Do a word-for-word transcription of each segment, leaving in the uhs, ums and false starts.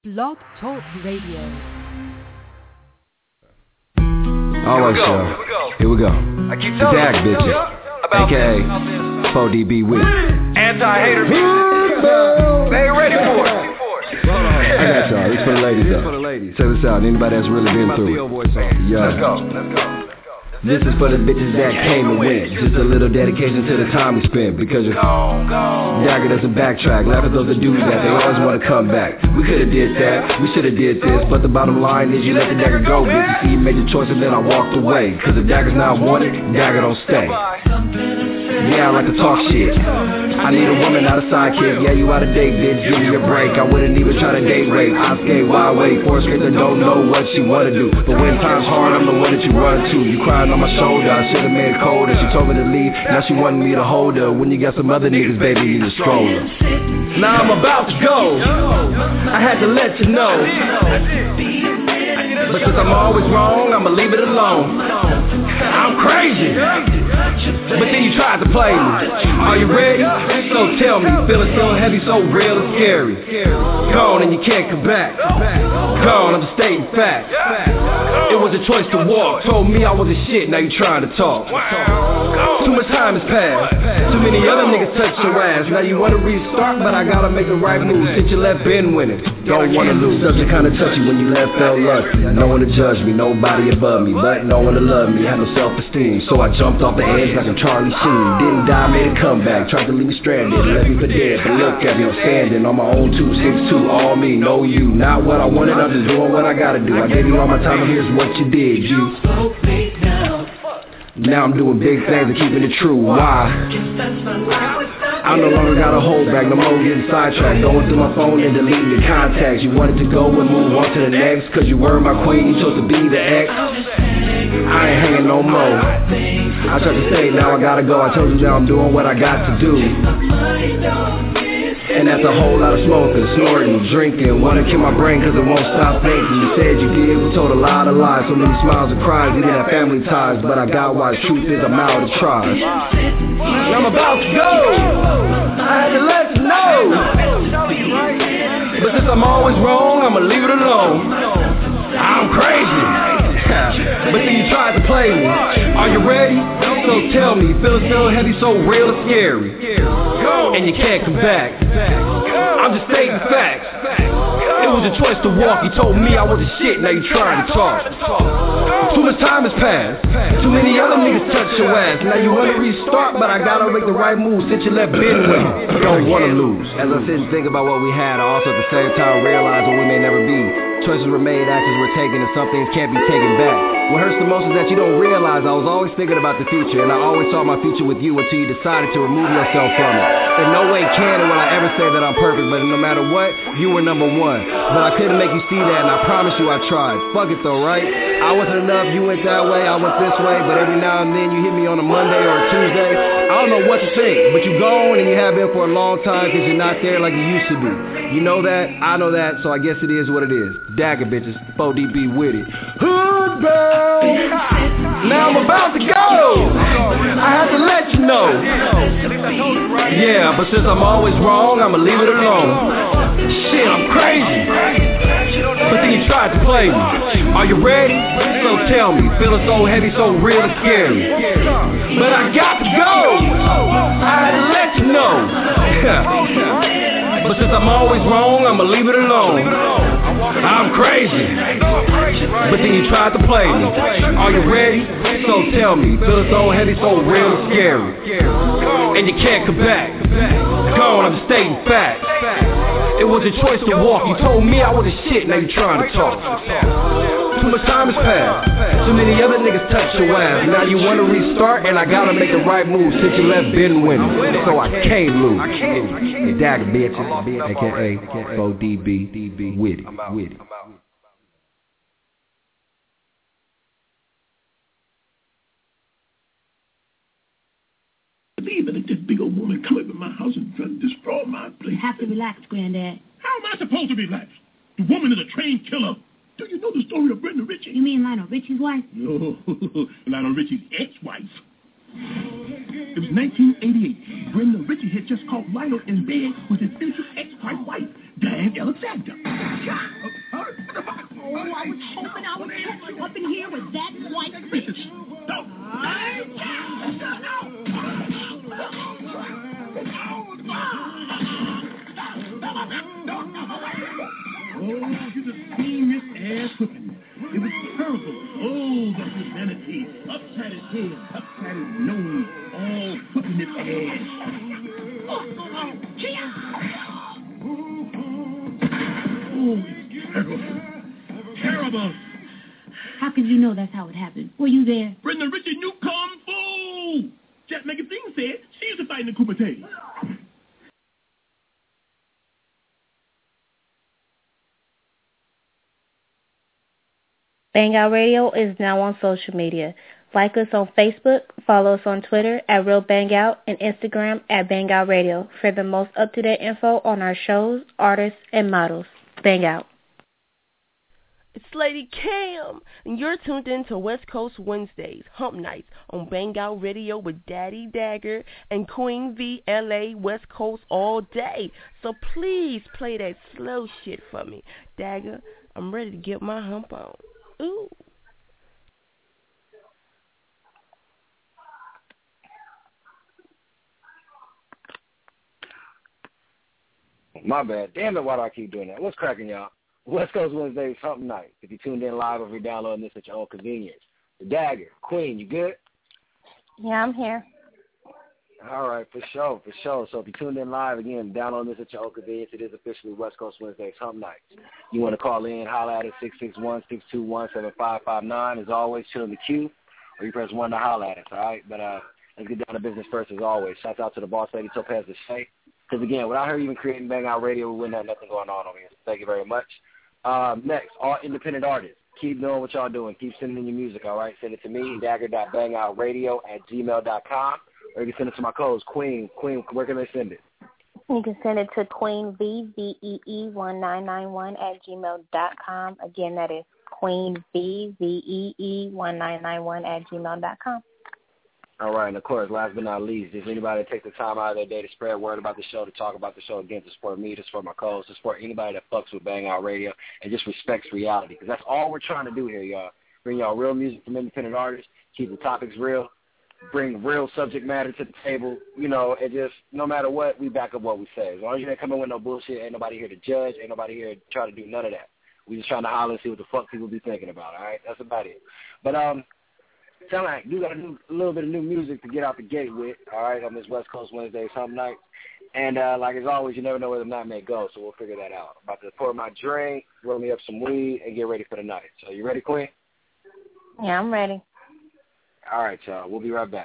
Blog Talk Radio. Alright, y'all. Here we go. I keep telling the Dag bitches, a k a four D B with anti-hater bitches. They ain't ready for it. I got y'all. This for the ladies, though. Check this out. Anybody that's really been through it. Yeah. Let's go. Let's go. This is for the bitches that came and went. Just a little dedication to the time we spent. Because your Dagger doesn't backtrack. Laugh at those that do that. They always want to come back. We could've did that. We should've did this. But the bottom line is you let the Dagger go, bitch. You see, you made your choice and then I walked away. Cause if Dagger's not wanted, Dagger don't stay. Yeah, I like to talk shit. I need a woman, not a sidekick. Yeah, you out of date, bitch. Give me a break. I wouldn't even try to date rape. I skate wide way. Force straight that don't know what she wanna do. But when time's hard, I'm the one that you run to. You crying on my shoulder, I should've made it colder. She told me to leave, now she wanted me to hold her. When you got some other niggas, baby, you need a stroller. Now I'm about to go, I had to let you know. But since I'm always wrong, I'ma leave it alone. I'm crazy, but then you tried to play me. Are you ready? So tell me, feeling so heavy, so real and scary. Gone and you can't come back. Gone, I'm just stating facts. It was a choice to walk. Told me I was a shit, now you trying to talk. Too much time has passed. Too many other niggas touched your ass. Now you wanna restart, but I gotta make the right move. Since you left, been winning. Don't wanna lose. Subject kinda touchy when you left, felt lusty. No one to judge me, nobody above me, but no one to love me. Had no self-esteem, so I jumped off the edge like a Charlie Sheen. Didn't die, made a comeback. Tried to leave me stranded, left me for dead. But look at me, I'm standing on my own two six two. All me, no you. Not what I wanted, I'm just doing what I gotta do. I gave you all my time, and here's what you did, you. Now I'm doing big things and keeping it true. Why? I no longer got a hold back, no more getting sidetracked. Going through my phone and deleting the contacts. You wanted to go and move on to the next, cause you were my queen, you chose to be the ex. I ain't hanging no more. I tried to stay, now I gotta go. I told you now I'm doing what I got to do. And that's a whole lot of smoking, snorting, drinking. Wanna kill my brain cause it won't stop thinking. You said you did, we told a lot of lies. So many smiles and cries, we didn't have family ties. But I got why the truth is I'm out of tries. And I'm about to go, I had to let you know. But since I'm always wrong, I'ma leave it alone. I'm crazy, but then you tried to play me. Are you ready? So tell me, feeling so heavy, so real and scary. And you can't come back. I'm just stating facts. It was a choice to walk. You told me I was a shit, now you trying to talk. Too much time has passed. Too many other niggas touched your ass. Now you wanna restart, but I gotta make the right move since you left Ben with me. Don't wanna lose. As I sit and think about what we had, I also at the same time realize what we may never be. Choices were made, actions were taken, and some things can't be taken back. What hurts the most is that you don't realize I was always thinking about the future, and I always saw my future with you until you decided to remove yourself from it. In no way can and will I ever say that I'm perfect, but no matter what, you were number one. But I couldn't make you see that, and I promise you I tried. Fuck it though, right? I wasn't enough, you went that way, I went this way, but every now and then you hit me on a Monday or a Tuesday. I don't know what to think, but you gone and you have been for a long time because you're not there like you used to be. You know that, I know that, so I guess it is what it is. Dagger bitches, four D B with it. Hood girl, now I'm about to go. I have to let you know. Yeah, but since I'm always wrong, I'ma leave it alone. Shit, I'm crazy, but then you tried to play me. Are you ready? So tell me, feeling so heavy, so real and scary. But I got to go. I had to let you know. But since I'm always wrong, I'ma leave it alone. I'm crazy, but then you tried to play me. Are you ready? So tell me, feeling so heavy, so real and scary. And you can't come back. Gone, I'm stating facts. It was a choice to walk. You told me I was a shit, now you trying to talk. Too much time has passed. Too many other niggas touched your ass. Now you wanna restart, and I gotta make the right move since you left Ben winning. So I can't lose. Hey, Dagger bitches, a k a four D B with it, with it. Believe it, this big old woman come up in my house and try to destroy my place. You have to relax, Granddad. How am I supposed to relax? The woman is a trained killer. Do you know the story of Brenda Ritchie? You mean Lionel Richie's wife? No, Lionel Richie's ex-wife. It was nineteen eighty-eight. Brenda Ritchie had just caught Lionel in bed with his future ex-wife, Diane Alexander. Up in here with that white bitch. Don't. Oh, you just seen this ass whipping. It was terrible. Oh, that humanity. Upside his head, upside his nose, all whipping his ass. Oh, it's terrible. Terrible. How could you know that's how it happened? Were you there? Brenda Ritchie knew Kung Fu. Jack Magazine said she used to fight in the Kumite. Bang Out Radio is now on social media. Like us on Facebook, follow us on Twitter at Real Bang Out, and Instagram at Bang Out Radio for the most up-to-date info on our shows, artists, and models. Bang Out. It's Lady Cam, and you're tuned in to West Coast Wednesdays, Hump Nights, on Bang Out Radio with Daddy Dagger and Queen V, L A, West Coast all day. So please play that slow shit for me. Dagger, I'm ready to get my hump on. Ooh. My bad. Damn it, why do I keep doing that? What's cracking, y'all? West Coast Wednesdays, Hump Night. If you tuned in live or if you're downloading this at your own convenience. The Dagger, Queen, you good? Yeah, I'm here. All right, for sure, for sure. So if you tuned in live, again, download this at your own convenience. It is officially West Coast Wednesdays, Hump Nights. You want to call in, holla at us, six six one, six two one, seven five five nine. As always, chill in the queue, or you press one to holla at us, all right? But uh, let's get down to business first, as always. Shouts out to the boss lady, Topaz Deshay. Because, again, without her even creating Bang Out Radio, we wouldn't have nothing going on over here. So thank you very much. Um, next, all independent artists. Keep doing what y'all doing. Keep sending in your music, all right? Send it to me, dagger dot bang out radio at gmail dot com. Or you can send it to my codes, Queen. Queen, where can they send it? You can send it to Queen V, V E E one nine nine one at gmail dot com. Again, that is Queen V, V E E one nine nine one at gmail dot com. All right, and of course, last but not least, if anybody take the time out of their day to spread word about the show, to talk about the show, again, to support me, to support my co-hosts, to support anybody that fucks with Bang Out Radio and just respects reality, because that's all we're trying to do here, y'all. Bring y'all real music from independent artists, keep the topics real, bring real subject matter to the table, you know, and just no matter what, we back up what we say. As long as you ain't coming with no bullshit, ain't nobody here to judge, ain't nobody here to try to do none of that. We just trying to holler and see what the fuck people be thinking about, all right? That's about it. But, um, sound like you got a, new, a little bit of new music to get out the gate with, all right, on this West Coast Wednesday, Hump Night. And uh, like as always, you never know where the night may go, so we'll figure that out. I'm about to pour my drink, roll me up some weed, and get ready for the night. So you ready, Queen? Yeah, I'm ready. All right, y'all. We'll be right back.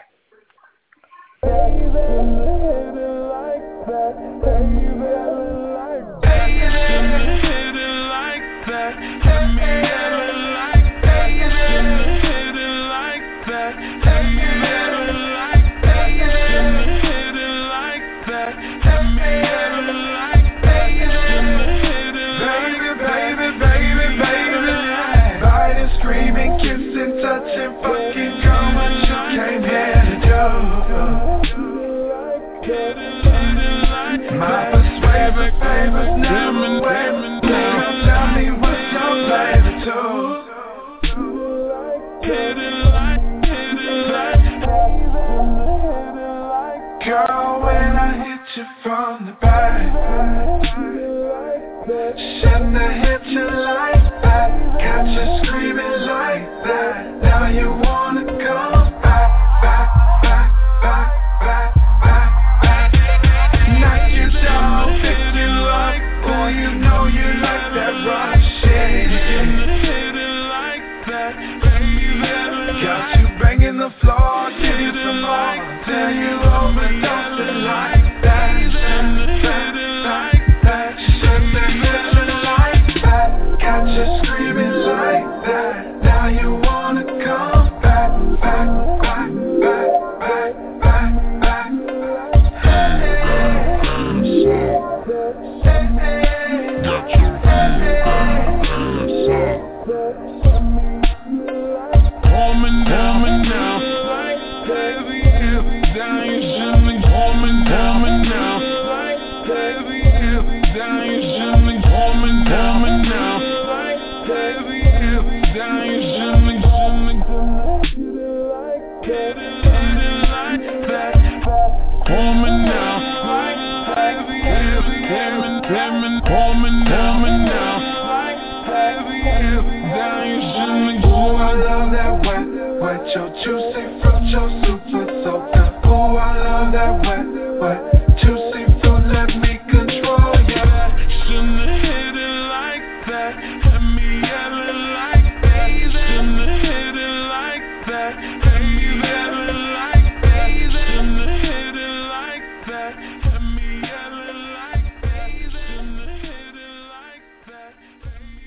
My persuasive favors never waver. Girl, tell me what's your flavor too. Girl, when I hit you from the back, shouldn't have hit you like that. Got you screaming like that. Now you wanna go back, back, back, back, back, back, back. Knock you down, pick you up. Boy, you know you like that rock shit. Got you banging the floor, give you some more. Tell you overdose it like that. Like that, shouldn't have hit you like that. Let me, hold me now, hold me now. Like heavy, heavy down, you shouldn't go. Ooh, I love that wet, wet, your juicy fruit, your super soaker. Ooh, I love that wet, wet, juicy fruit, let me control ya. Shouldn't have hit it like that, had me yelling like that. Shouldn't have hit it like that, had me yelling like that. Shouldn't have hit it like that, had me yelling like that. Shouldn't have hit it like that, had me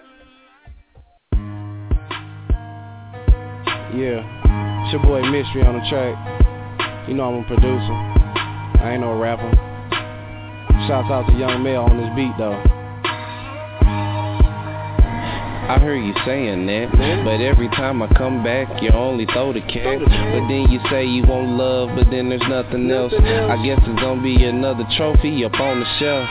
yelling like that. Yeah, it's your boy Mystery on the track. You know I'm a producer. I ain't no rapper. Shouts out to Young Mel on this beat though. I heard you saying that, but every time I come back, you only throw the cat. But then you say you want love, but then there's nothing else. I guess it's gonna be another trophy up on the shelf.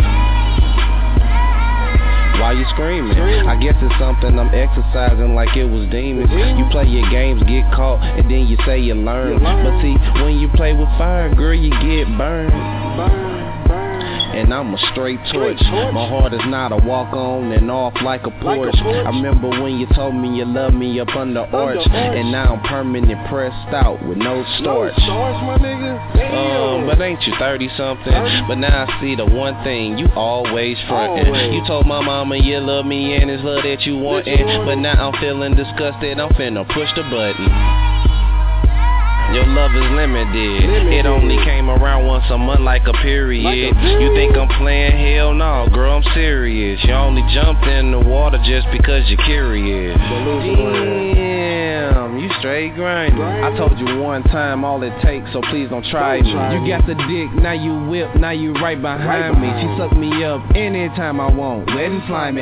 Why you screaming? I guess it's something I'm exercising like it was demons. You play your games, get caught, and then you say you learn. But see, when you play with fire, girl, you get burned. And I'm a straight torch. My heart is not a walk on and off like a Porsche. I remember when you told me you loved me up under arch, and now I'm permanent pressed out with no starch. Um, but ain't you thirty something? But now I see the one thing, you always frontin'. You told my mama you love me and it's love that you wantin', but now I'm feeling disgusted, I'm finna push the button. Your love is limited. It only came around once a month like a period. You think I'm playing? Hell no, girl, I'm serious. You only jumped in the water just because you're curious. Damn, you straight grinding. I told you one time all it takes, so please don't try me. You got the dick, now you whip, now you right behind me. She suck me up anytime I want, wet and slimy.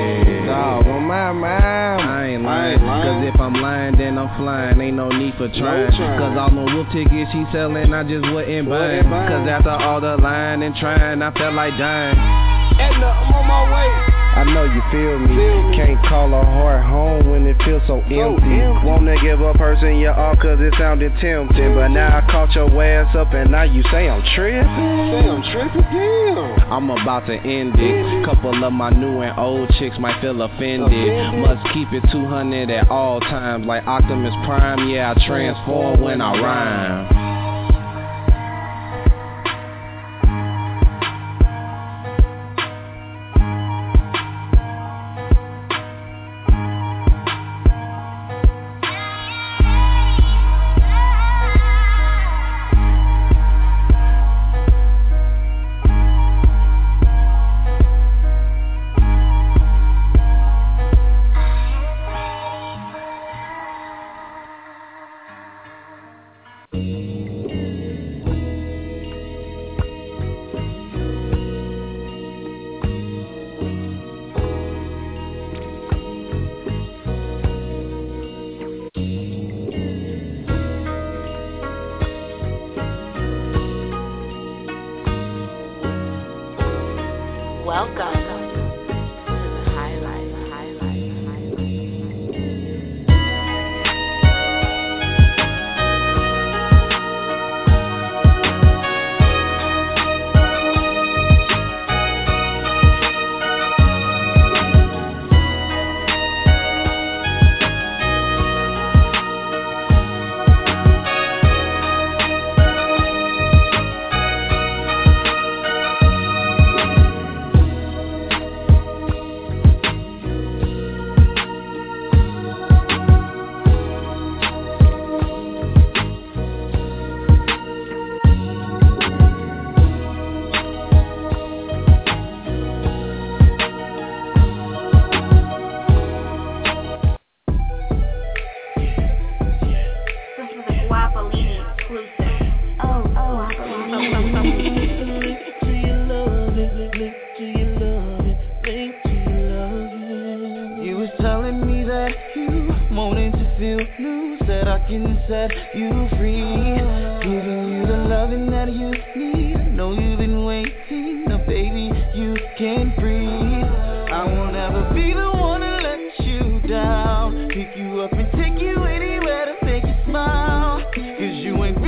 Dog, on my mind, I ain't lying. Cause if I'm lying, then I'm flying. Ain't no need for trying. Cause all the wolf tickets she selling, I just wouldn't buy. Cause after all the lying and trying, I felt like dying. Edna, I'm on my way. I know you feel me. Can't call a heart home when it feels so empty. Wanna give a person your all cause it sounded tempting, but now I caught your ass up and now you say I'm tripping. Say I'm tripping, damn. I'm about to end it. Couple of my new and old chicks might feel offended. Must keep it two hundred at all times like Optimus Prime. Yeah, I transform when I rhyme.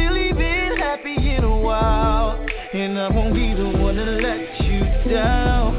And I won't be the one to let you down.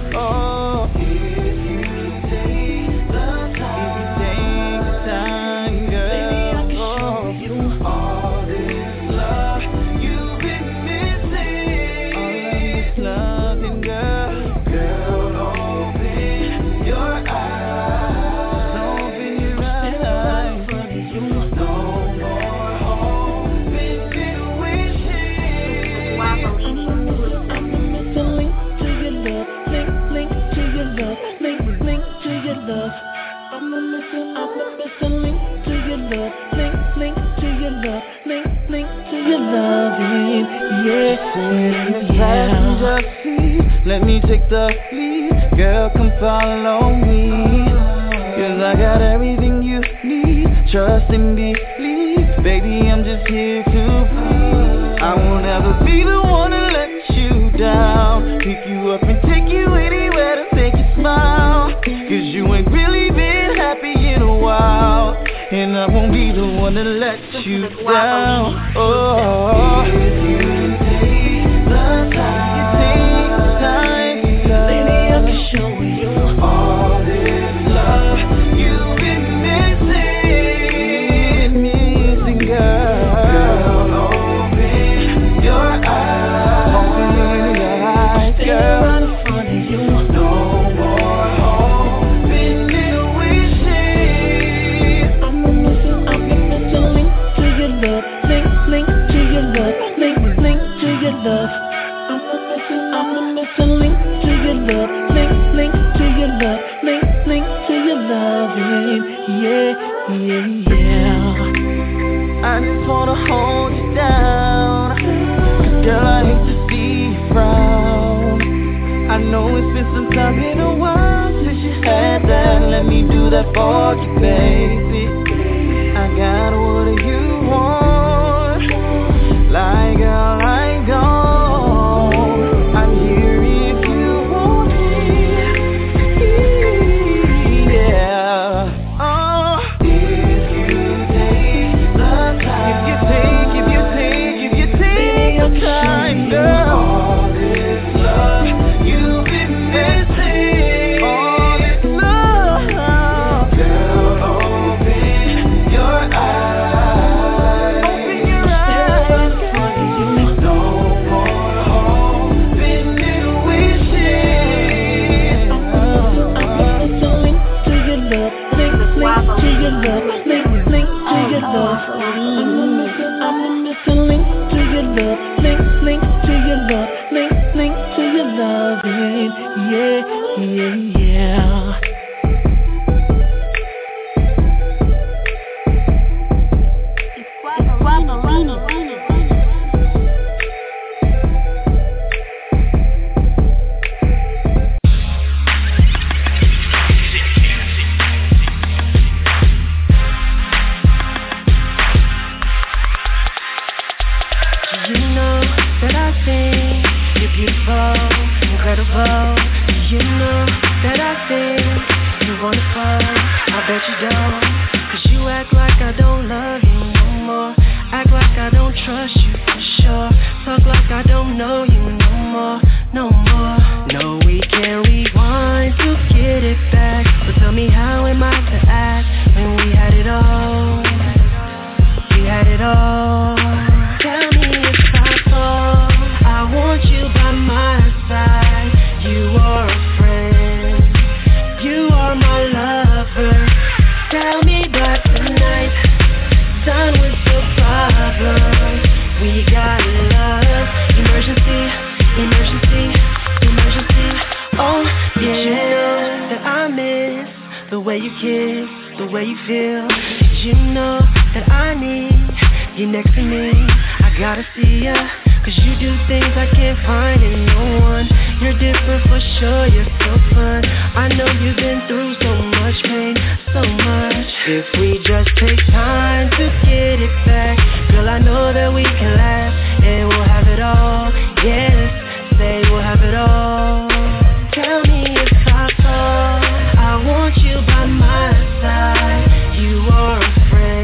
love. I'm a missing, I'm a missing link to your love. Link, link to your love. Link, link to your loving. Yeah, in the passenger seat, let me take the lead. Girl, come follow me. Cause I got everything you need. Trust and believe. Baby, I'm just here to please. I won't ever be the one to let you down. Pick you up and take you anywhere to make you smile. Cause you ain't really been happy in a while. And I won't be the one to let you down. Oh, if you take the time, you take the time, baby, I can show you all this love you've been missing, missing, girl. Girl, open your eyes, open your eyes, girl. Stay right in front of you. No more hoping and wishing. I'm a missing, I'm a missing link to your love, link, link to your love, link, link to your love. I'm a missing, I'm a missing link to your love, link, link to your love, link, link to your loving. Yeah, yeah, yeah. I just wanna hold you down. Cause girl, I hate to see you frown. I know it's been some time, been a while since you had that. Let me do that for you, baby. I got what you want. Like girl, like gold. I'm here if you want me. Yeah. Oh, if you take the time, if you take, if you take, if you take your time, girl. All this love you've been missing. All this love, girl. Open your eyes. Open your eyes. No more hoping and wishing. I'm a link to your love, link, link to your love, link, link to your love. I'm a missing, I'm a missing link to your love, link, link to your love, link, link to your loving. Yeah, yeah, yeah. You know that I think you're beautiful, incredible. You know that I think you're wonderful. I bet you don't. Cause you act like I don't love you no more. Act like I don't trust you for sure. Talk like I don't know you no more, no more. No, we can't rewind to get it back. So tell me, how am I to act when we had it all? We had it all. Tell me if I fall. I want you by my side. You are a friend. You are my lover. Tell me by tonight. Done with the problems. We got love. Emergency, emergency, emergency. Oh yeah. Did you know that I miss the way you kiss, the way you feel? Did you know that I need you next to me? I gotta see ya, cause you do things I can't find in no one. You're different for sure, you're so fun. I know you've been through so much pain, so much. If we just take time to get it back, girl, I know that we can last, and we'll have it all. Yes, say we'll have it all. Tell me if I fall. I want you by my side. You are a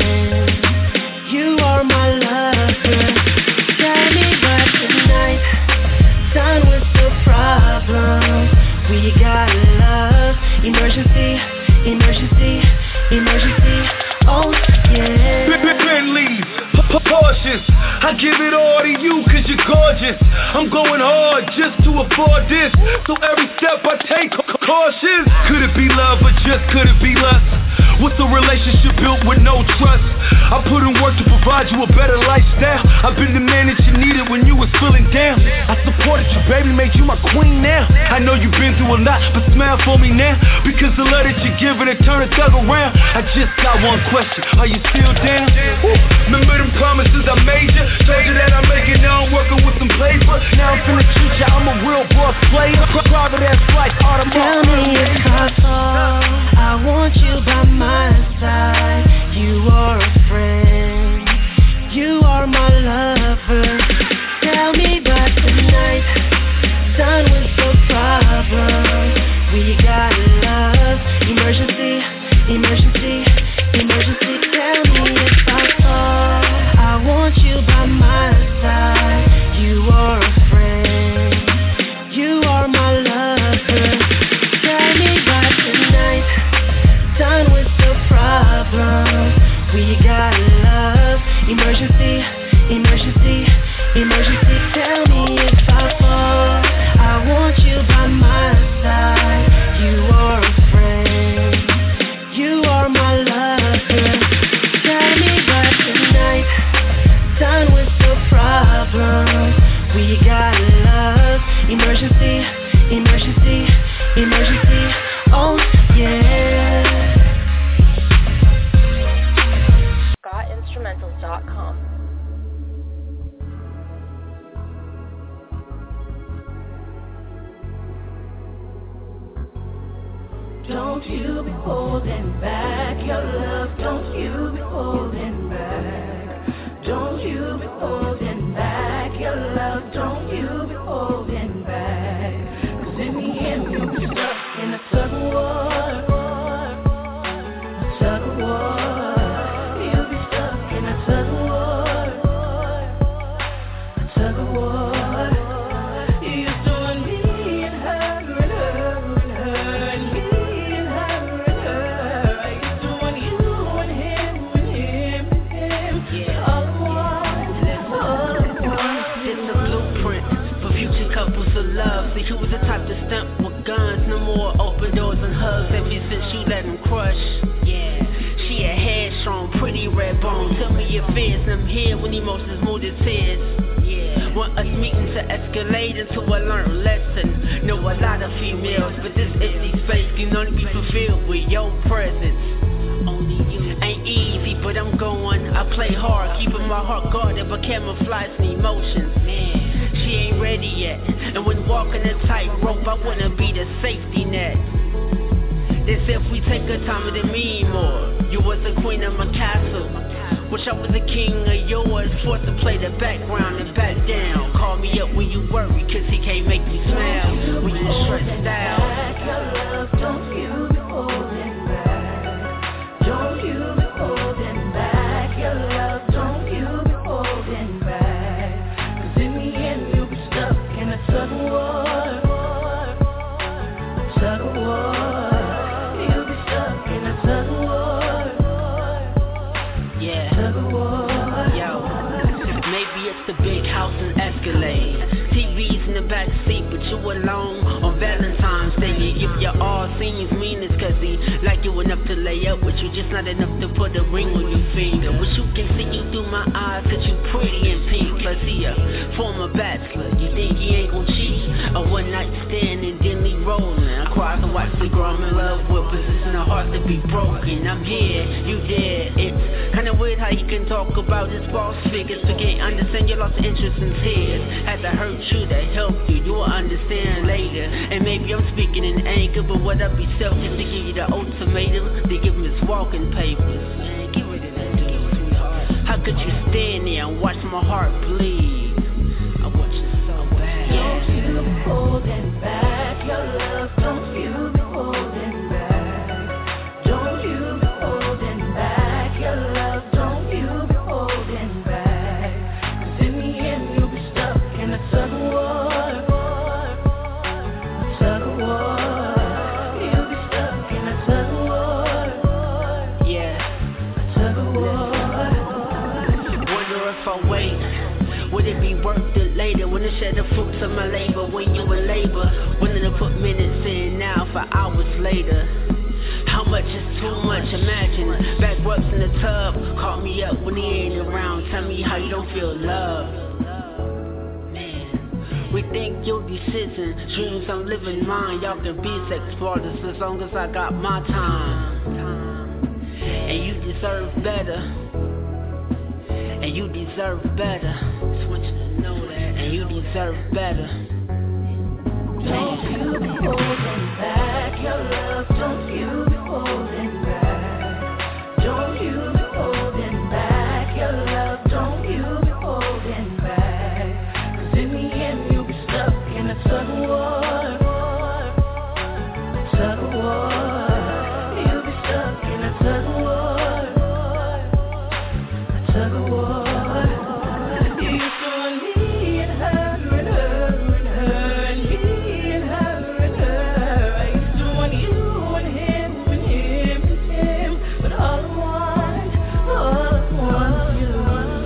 friend. You are my lover. Tell me by tonight. Done with the problems. We got love. Emergency, emergency, emergency. Oh yeah. Bentleys, Porsches, I give it all to you cause you're gorgeous. I'm going hard just to afford this, so every step I take cautious. Could it be love or just could it be lust? What's the relation? relationship built with no trust. I put in work to provide you a better lifestyle. I've been the man that you needed when you was feeling down. I supported you, baby, made you my queen now. I know you've been through a lot, but smile for me now. Because the love that you're giving, it turn a thug around. I just got one question, are you still down? Woo. Remember them promises I made you? Told you that I'm making, now I'm working with some paper. Now I'm finna treat you, I'm a real boss player. Private ass flight, automatic. Tell me if I fall, I want you by my side. You are a friend, you are my lover. Tell me by tonight, done with the problems. We got love, emergency, emergency, emergency. Tell me if I fall, I want you by my side. You are a friend, you are my lover. Tell me by tonight, done with the problems. We got love, emergency, emergency, emergency. Tell me if I fall, I want you by my side. You are a friend, you are my lover. Tell me by tonight, done with the problems. We got love, emergency, emergency, emergency. Oh yeah. Scott Instrumentals dot com. Don't you be holding back your love. Don't you be holding back. Don't you be holding back your love. Don't you be holding back. Cause in the end you'll be stuck in a tug of war. A tug of war. You'll be stuck in a tug of war. A tug of war. You used to want me and her and her and her and me and her and her. I used to want you and him and him and him. All at once, all at once. It's a blueprint for future couples of love. See, you was the type to stump with guns, no more open doors and hugs. Ever since you let him crush, yeah. She a headstrong, pretty red bone. Tell me your fears, and I'm here when emotions move to tears. Yeah. Want us meeting to escalate into a learned lesson. Know a lot of females, but this empty space can only be fulfilled with your presence. Only you. Ain't easy, but I'm going. I play hard, keeping my heart guarded, but camouflaging emotions. Man, she ain't ready yet. And when walking a tightrope, I wanna be the safety net. They said if we take our time, it'd mean more. You was the queen of my castle. Wish I was the king of yours. Forced to play the background and back down. Call me up when you worry, cause he can't make you smile when you stressed out. Don't you be holding back. Don't you be holding back your love. Don't you be holding back. Cause in the end you'll be stuck in a tug of war. A tug of war. You'll be stuck in a tug of war. Yeah. Tug of war. Yo, maybe it's the big house and Escalade. T V's in the back seat, but you alone on Valentine's Day. You give your all, seems mean it's cause he like you enough to lay up with you, just not enough to put a ring on your finger. Wish you can see you through my eyes, cause you pretty and pink. Plus he a former bachelor, you think he ain't gon' cheat? A one night stand and then he rolling. I cry to watch the girl I'm in love with, position of heart to be broken. I'm here, you there, it's kinda weird how you can talk about his false figures, but can't understand you lost interest in tears. Had to hurt you to help you, you will understand later. And maybe I'm speaking in anger, but would I be selfish to give you the ultimatum? To give him his walking papers. Man, get rid of that dude, sweetheart. How could you stand there and watch my heart bleed? I want you so bad. Don't you be holding back your love. Don't you be holding back. Don't you be holding back your love. Don't you be holding back. Cause in the end you'll be stuck in a tug of war. A tug of war. You'll be stuck in a tug of war. Yeah. A tug of war. Wonder if I wait, would it be worth it later? When I share the fruits of my labor, when you in labor, willing to put minutes in now for hours later. How much is too much? Imagine back bucks in the tub. Call me up when he ain't around. Tell me how you don't feel love. Rethink your decision. Dreams, I'm living mine. Y'all can be sex flawless as long as I got my time. And you deserve better. And you deserve better. Just want you to know that. And you deserve better. Don't you be holding back your love. Don't you be holding back. Don't you be holding back your love. Don't you be holding back. 'Cause in the end you'll be stuck in a tug of war. Tug of war. You'll be stuck in a tug of war. A tug of war. You used to want me and her and her and her and me and her and her. I used to want you and him and him and him. But all I want, all I want you.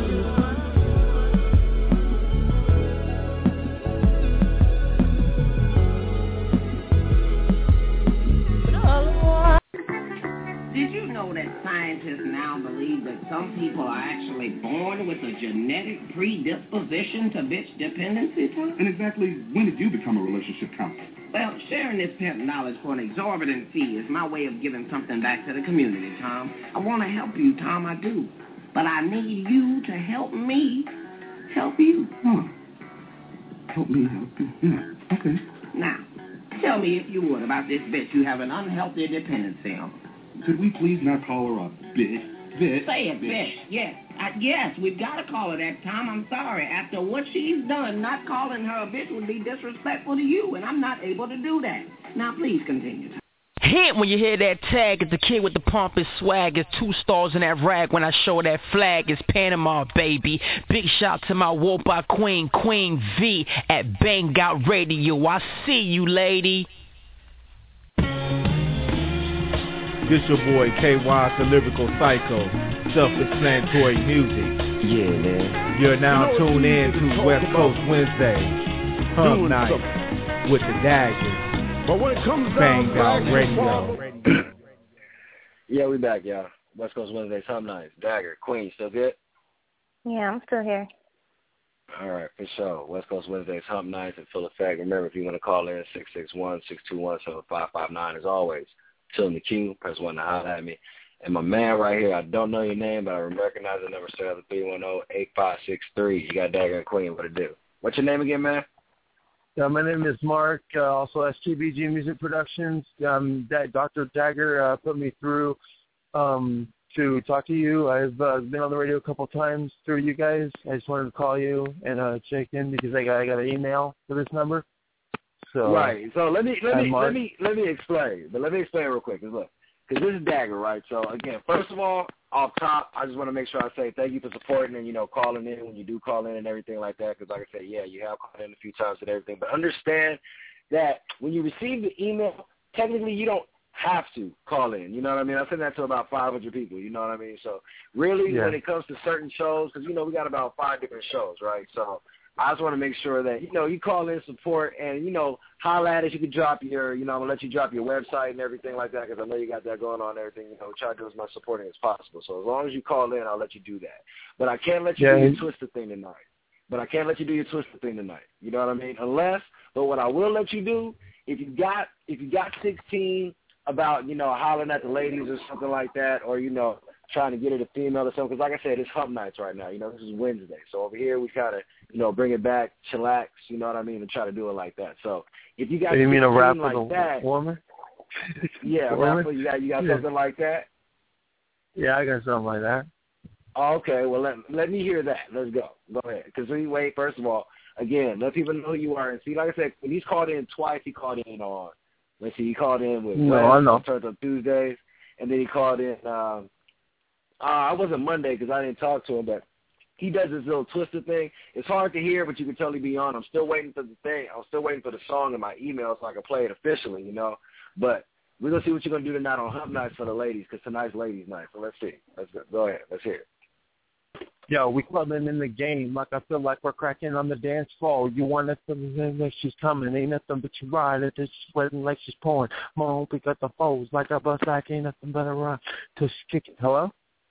Did you know that scientists now believe that some people are actually born with a genetic predisposition to bitch dependency, Tom? And exactly when did you become a relationship counselor? Well, sharing this pimp knowledge for an exorbitant fee is my way of giving something back to the community, Tom. I want to help you, Tom, I do. But I need you to help me help you. Huh. Help me help you. Yeah, okay. Now, tell me if you would about this bitch you have an unhealthy dependency on. Could we please not call her a bitch? Bitch. Say it, bitch. Yes. I, yes, we've got to call her that, Tom. I'm sorry. After what she's done, not calling her a bitch would be disrespectful to you, and I'm not able to do that. Now, please continue, Tom. Hint when you hear that tag, it's the kid with the pompous swag. It's two stars in that rag when I show that flag. It's Panama, baby. Big shout to my Wopa queen, Queen V at Bang Out Radio. I see you, lady. This your boy K Y, the lyrical psycho, self-explanatory music. Yeah, man. You're now you know tuned in to West Coast Wednesday, Hump Night with the Daggers. But when it comes down Bang Out Radio. Yeah, we back, y'all. West Coast Wednesday, Hump Night. Dagger, Queen, still good? Yeah, I'm still here. All right, for sure. West Coast Wednesdays, Hump Nights in full effect. Remember, if you want to call in, six six one, six two one, seven five five nine as always. Chill in the queue, press one to holler at me. And my man right here, I don't know your name, but I recognize the number seven three one zero, eight five six three. You got Dagger and Queen, what to do? What's your name again, man? Uh, my name is Mark, uh, also S T B G Music Productions. Um, that Doctor Dagger uh, put me through um, to talk to you. I've uh, been on the radio a couple times through you guys. I just wanted to call you and uh, check in because I got I got an email for this number. So right. So let me let me Mark. let me let me explain. But let me explain real quick. Cause look, because this is Dagger, right? So again, first of all, off top, I just want to make sure I say thank you for supporting and you know calling in when you do call in and everything like that. Because like I said, yeah, you have called in a few times and everything. But understand that when you receive the email, technically you don't have to call in. You know what I mean? I send that to about five hundred people. You know what I mean? So really, yeah. when it comes to certain shows, because you know we got about five different shows, right? So I just want to make sure that, you know, you call in support and, you know, holla at us. You can drop your, you know, I'm going to let you drop your website and everything like that because I know you got that going on and everything. You know, try to do as much supporting as possible. So as long as you call in, I'll let you do that. But I can't let you yeah. do your Twisted thing tonight. But I can't let you do your Twisted thing tonight. You know what I mean? Unless, but what I will let you do, if you got, if you got sixteen about, you know, hollering at the ladies or something like that, or, you know, trying to get it a female or something, because like I said, it's Hump Nights right now. You know, this is Wednesday. So over here we kind of, you know, bring it back, chillax, you know what I mean, and try to do it like that. So if you got you mean a rap like with a that, woman? Yeah, rap with, you got, you got yeah. something like that? Yeah, I got something like that. Oh, okay, well, let, let me hear that. Let's go. Go ahead. Because we wait, first of all, again, let people know who you are. And see, like I said, when he's called in twice, he called in on, let's see, he called in with no, West, I know. Turns Up Tuesdays, and then he called in, um, uh, I wasn't Monday because I didn't talk to him, but he does this little Twisted thing. It's hard to hear, but you can totally be on. I'm still waiting for the thing. I'm still waiting for the song in my email so I can play it officially, you know. But we're going to see what you're going to do tonight on Hump Nights for the ladies because tonight's ladies' night. So let's see. Let's go. Go ahead. Let's hear it. Yo, we clubbing in the game like I feel like we're cracking on the dance floor. You want nothing like she's coming, ain't nothing but you ride it. It's sweating like she's pouring. Mom, pick up the foes like a bus. I ain't nothing but a run. Till she kick it. Hello?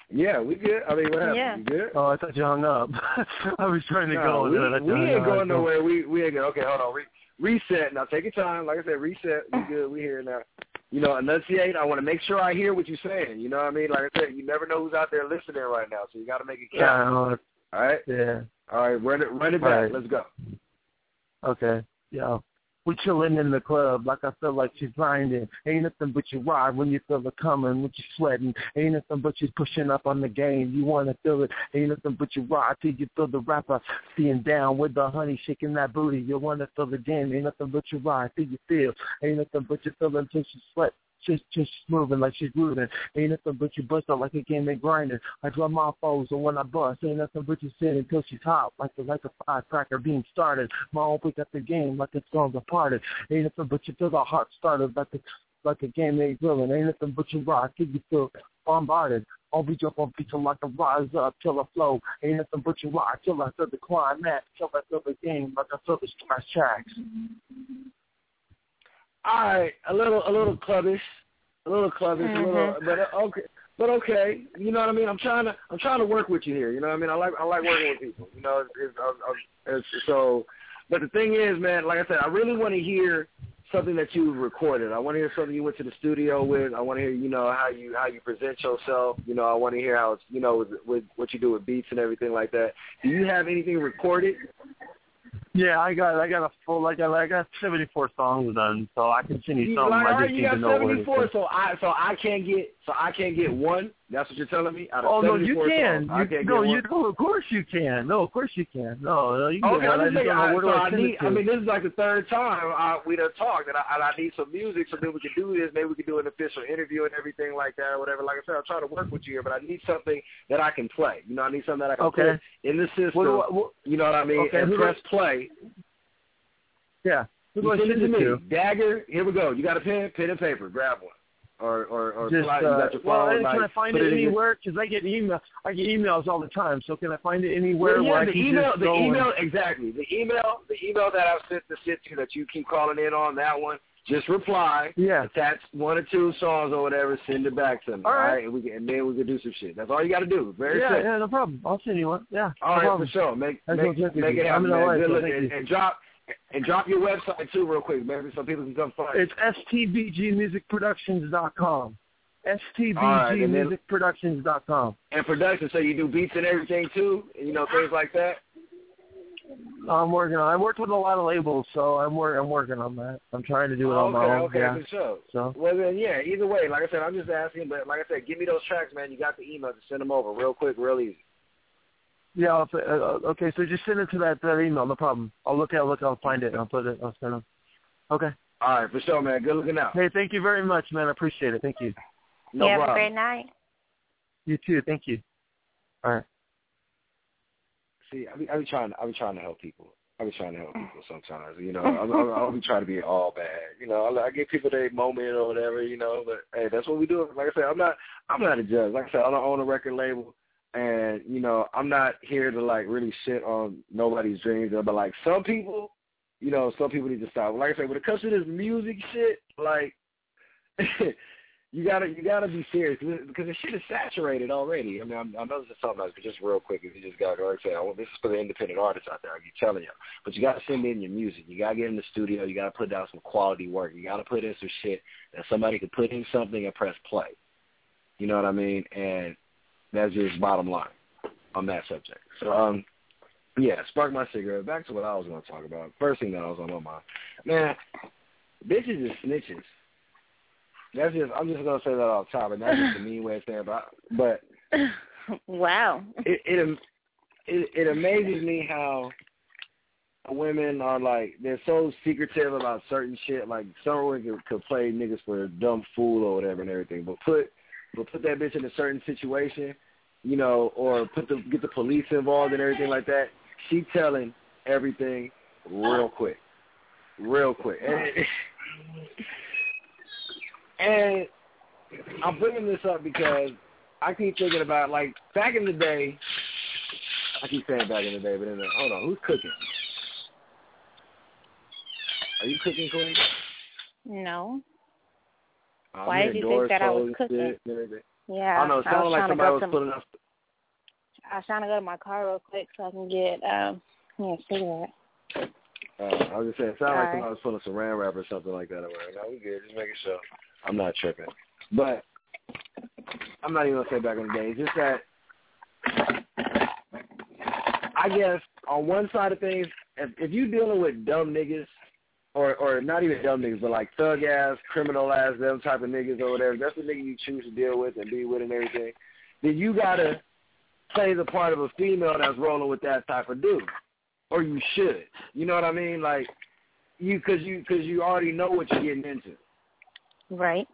Yeah, we good. I mean, what happened? Yeah. You good? Oh, I thought you hung up. I was trying to no, go. We, and then I we ain't hung going up. nowhere. We we ain't going. Okay, hold on. Re- reset. Now take your time. Like I said, reset. We good. We here now. You know, enunciate. I want to make sure I hear what you're saying. You know what I mean? Like I said, you never know who's out there listening right now, so you got to make it count. Yeah, All right? Yeah. All right, run it, run it back. Right. Let's go. Okay. Yeah. We chilling in the club like I feel like she's grinding. Ain't nothing but you ride when you feel it coming, when you sweating. Ain't nothing but you pushing up on the game. You want to feel it. Ain't nothing but you ride till you feel the rapper being down with the honey shaking that booty. You want to feel the game. Ain't nothing but you ride till you feel. Ain't nothing but you feel until she sweat. Just, just moving like she's grooving. Ain't nothing but you bust out like a game they grinding. I draw my foes, and when I bust, ain't nothing but you sit until she's hot, like the like a firecracker being started. My own pick up the game like it's gone departed. Ain't nothing but you feel the heart started like the like a game they grilling. Ain't nothing but you rock, till you feel bombarded. I'll be jump on beats like a rise up till I flow. Ain't nothing but you rock till I feel the climax, till I feel the game like I feel the splash tracks. All right, a little, a little clubbish, a little clubbish, mm-hmm. a little, but uh, okay, but okay. You know what I mean? I'm trying to, I'm trying to work with you here. You know what I mean? I like, I like working with people. You know, it's, it's, it's, it's, so. But the thing is, man, like I said, I really want to hear something that you recorded. I want to hear something you went to the studio with. I want to hear, you know, how you how you present yourself. You know, I want to hear how it's, you know, with, with what you do with beats and everything like that. Do you have anything recorded? Yeah, I got I got a full I got I got seventy-four songs done, so I can send you something. Like, I just you need got to know seventy-four, so I so I can't get so I can't get one. That's what you're telling me. Out of oh no, you can. Songs, You, no, you no, of course you can. No, of course you can. No, no, you can. Okay, get one. I'm I just just saying. don't know I, where so do I I send need. it to? I mean, this is like the third time I, we done talked, and I, and I need some music, so then we can do this. Maybe we can do an official interview and everything like that, or whatever. Like I said, I'm trying to work with you here, but I need something that I can play. You know, I need something that I can okay. put in the system. What do I, what, you know what I mean? okay, and press play. Yeah. Who do You I send it send to it me. to? Dagger. Here we go. You got a pen, pen and paper. Grab one. Or or or Just, slide, you got your phone. well, like, can I find it anywhere? Because I get email, I get emails all the time. So can I find it anywhere well, yeah, where the I can email, just the go email, and... exactly. The email, the email that I've sent the shit to that you keep calling in on, that one. Just reply. Yeah. Attach one or two songs or whatever. Send it back to me. All right. All right? And we can, and then we can do some shit. That's all you got to do. Very yeah, simple. yeah, no problem. I'll send you one. Yeah. All no right, problem. for sure. Make That's make, no make it happen, I'm man. in Good L A, look, so and, and drop and drop your website too, real quick, maybe so people can come find it. It's S T B G music productions dot com. S T B G right, music productions dot com. And production, so you do beats and everything too, and you know things like that. I'm working on. I worked with a lot of labels, so I'm work. I'm working on that. I'm trying to do it Oh, on my okay, own. okay, yeah. for sure. So well then, yeah. Either way, like I said, I'm just asking, but like I said, give me those tracks, man. You got the email, just send them over real quick, real easy. yeah. I'll, uh, okay, so just send it to that, that email. No problem. I'll look at. Look. I'll find it. And I'll put it. I'll send them. Okay. All right, for sure, man. Good looking out. Hey, thank you very much, man. I appreciate it. Thank you. No you have problem. a great night. You too. Thank you. All right. See, I be, I be trying. I be trying to help people. I be trying to help people sometimes. You know, I, I, I be trying to be all bad. You know, I, I give people their moment or whatever. You know, but hey, that's what we do. Like I said, I'm not. I'm not a judge. Like I said, I don't own a record label, and you know, I'm not here to like really shit on nobody's dreams. But like some people, you know, some people need to stop. Like I said, when it comes to this music shit, like. You gotta, you gotta be serious because the shit is saturated already. I mean, I'm, I know this is something else, but just real quick, if you just gotta go and say, "Oh, this is for the independent artists out there." I keep telling you, but you gotta send in your music. You gotta get in the studio. You gotta put down some quality work. You gotta put in some shit that somebody can put in something and press play. You know what I mean? And that's just bottom line on that subject. So, um, yeah, spark my cigarette. Back to what I was gonna talk about. First thing that was on my mind, man, bitches is snitches. That's just, I'm just going to say that off top, and that's just a mean way of saying it, but, but wow. It, it, it, it amazes me how women are like, they're so secretive about certain shit, like some women could, could play niggas for a dumb fool or whatever and everything, but put, but put that bitch in a certain situation, you know, or put the, get the police involved and everything like that, she telling everything real quick, real quick. And, And I'm bringing this up because I keep thinking about, like, back in the day, I keep saying back in the day, but in the, hold on, who's cooking? Are you cooking, Queen? No. I'm Why did you think that I was cooking? Yeah. I don't know. It I sounded was like trying to somebody go was to, pulling up. I was trying to go to my car real quick so I can get um yeah, cigarette. Uh, I was just saying, it sounded like Sorry. somebody was pulling some Ram Wrap or something like that. Away. No, we good. Just making sure. I'm not tripping. But I'm not even going to say back in the day. It's just that I guess on one side of things, if, if you're dealing with dumb niggas, or or not even dumb niggas, but like thug ass, criminal ass, them type of niggas or whatever, that's the nigga you choose to deal with and be with and everything, then you got to play the part of a female that's rolling with that type of dude. Or you should. You know what I mean? Like, you, cause you, cause you already know what you're getting into. Right.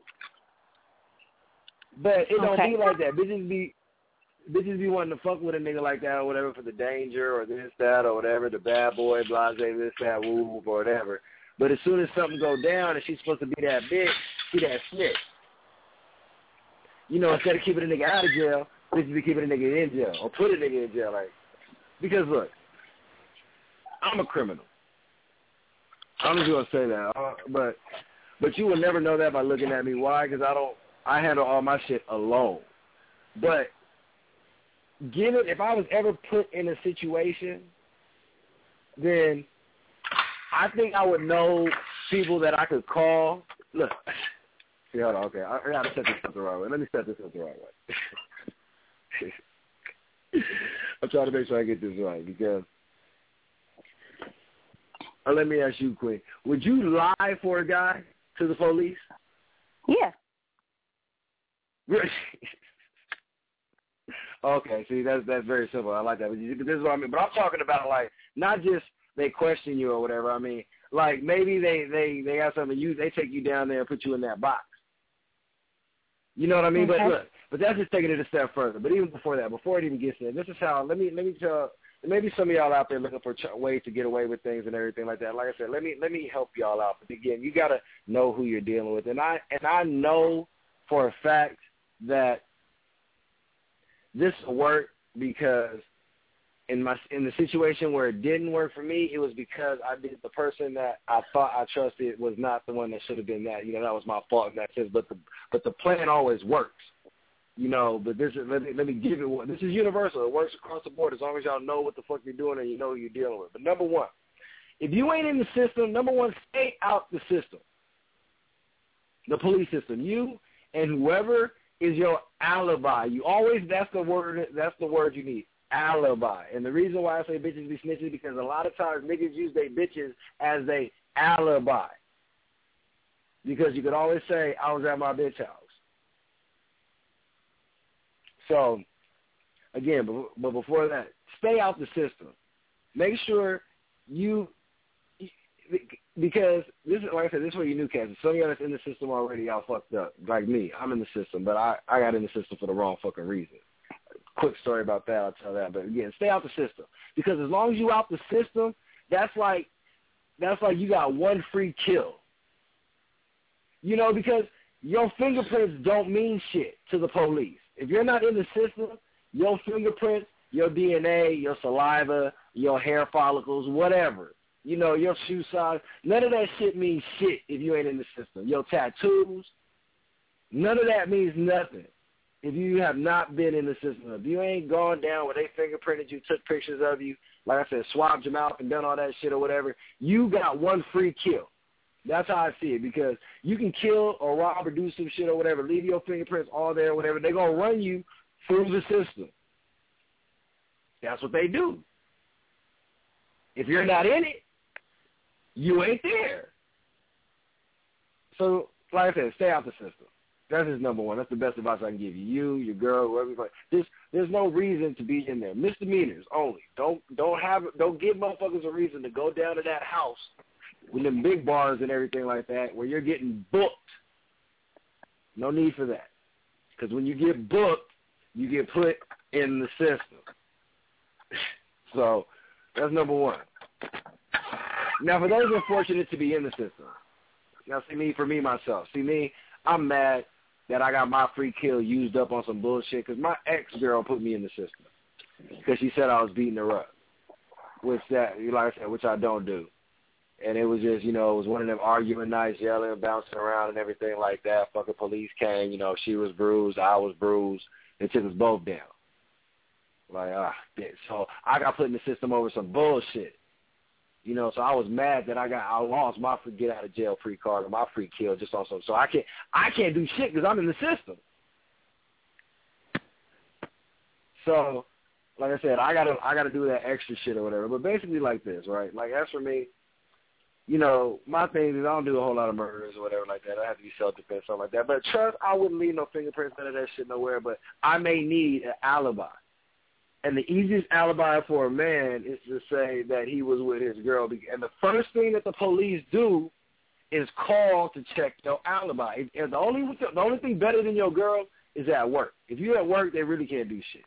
But it don't Okay. be like that. Bitches be, bitches be wanting to fuck with a nigga like that or whatever for the danger or this, that, or whatever, the bad boy, blase, this, that, woo, or whatever. But as soon as something go down and she's supposed to be that bitch, she that snitch. You know, instead of keeping a nigga out of jail, bitches be keeping a nigga in jail or put a nigga in jail. Like, because look, I'm a criminal. I'm just gonna say that, uh, but but you will never know that by looking at me. Why? Because I don't. I handle all my shit alone. But given if I was ever put in a situation, then I think I would know people that I could call. Look, see, hold on. Okay, I, I gotta set this up the right way. Let me set this up the right way. I'm trying to make sure I get this right because. Uh, let me ask you, Queen. Would you lie for a guy to the police? Yeah. Really? Okay, see, that's that's very simple. I like that. But this is what I mean. But I'm talking about, like, not just they question you or whatever. I mean, like, maybe they, they, they have something, you, they take you down there and put you in that box. You know what I mean? Okay. But look, but that's just taking it a step further. But even before that, before it even gets there, this is how, let me, let me tell maybe some of y'all out there looking for ch- ways to get away with things and everything like that. Like I said, let me let me help y'all out. But again, you got to know who you're dealing with, and I and I know for a fact that this will work because in my in the situation where it didn't work for me, it was because I did the person that I thought I trusted was not the one that should have been that. You know, that was my fault in that sense. But the but the plan always works. You know, but this is, let me, let me give it one. This is universal. It works across the board as long as y'all know what the fuck you're doing and you know who you're dealing with. But number one, if you ain't in the system, number one, stay out the system, the police system. You and whoever is your alibi. You always, that's the word, that's the word you need, alibi. And the reason why I say bitches be snitches is because a lot of times niggas use their bitches as they alibi. Because you could always say, I was at my bitch house. So, again, but, but before that, stay out the system. Make sure you, because this is, like I said, this is for you new cats. Some of y'all that's in the system already, y'all fucked up. Like me, I'm in the system, but I, I got in the system for the wrong fucking reason. Quick story about that, I'll tell that. But again, stay out the system. Because as long as you out the system, that's like, that's like you got one free kill. You know, because your fingerprints don't mean shit to the police. If you're not in the system, your fingerprints, your D N A, your saliva, your hair follicles, whatever, you know, your shoe size, none of that shit means shit if you ain't in the system. Your tattoos, none of that means nothing if you have not been in the system. If you ain't gone down where they fingerprinted you, took pictures of you, like I said, swabbed your mouth and done all that shit or whatever, you got one free kill. That's how I see it, because you can kill or rob or do some shit or whatever, leave your fingerprints all there or whatever. They're going to run you through the system. That's what they do. If you're not in it, you ain't there. So, like I said, stay out the system. That's his number one. That's the best advice I can give you. You, your girl, whoever you play. There's, there's no reason to be in there. Misdemeanors only. Don't don't have don't give motherfuckers a reason to go down to that house with them big bars and everything like that, where you're getting booked. No need for that. Because when you get booked, you get put in the system. So, that's number one. Now, for those who are fortunate to be in the system, now see me, for me, myself, see me, I'm mad that I got my free kill used up on some bullshit because my ex-girl put me in the system because she said I was beating her up, which that, like I said, which I don't do. And it was just, you know, it was one of them arguing nights, yelling, bouncing around and everything like that. Fucking police came, you know, she was bruised, I was bruised. They took us both down. Like, ah, bitch. So I got put in the system over some bullshit. You know, so I was mad that I got, I lost my free get out of jail free card or my free kill just on some. So I can't, I can't do shit because I'm in the system. So, like I said, I gotta, I gotta do that extra shit or whatever. But basically like this, right? Like as for me, you know, my thing is I don't do a whole lot of murders or whatever like that. I have to be self-defense, something like that. But trust, I wouldn't leave no fingerprints, none of that shit nowhere. But I may need an alibi. And the easiest alibi for a man is to say that he was with his girl. And the first thing that the police do is call to check your alibi. And the only the only thing better than your girl is at work. If you're at work, they really can't do shit.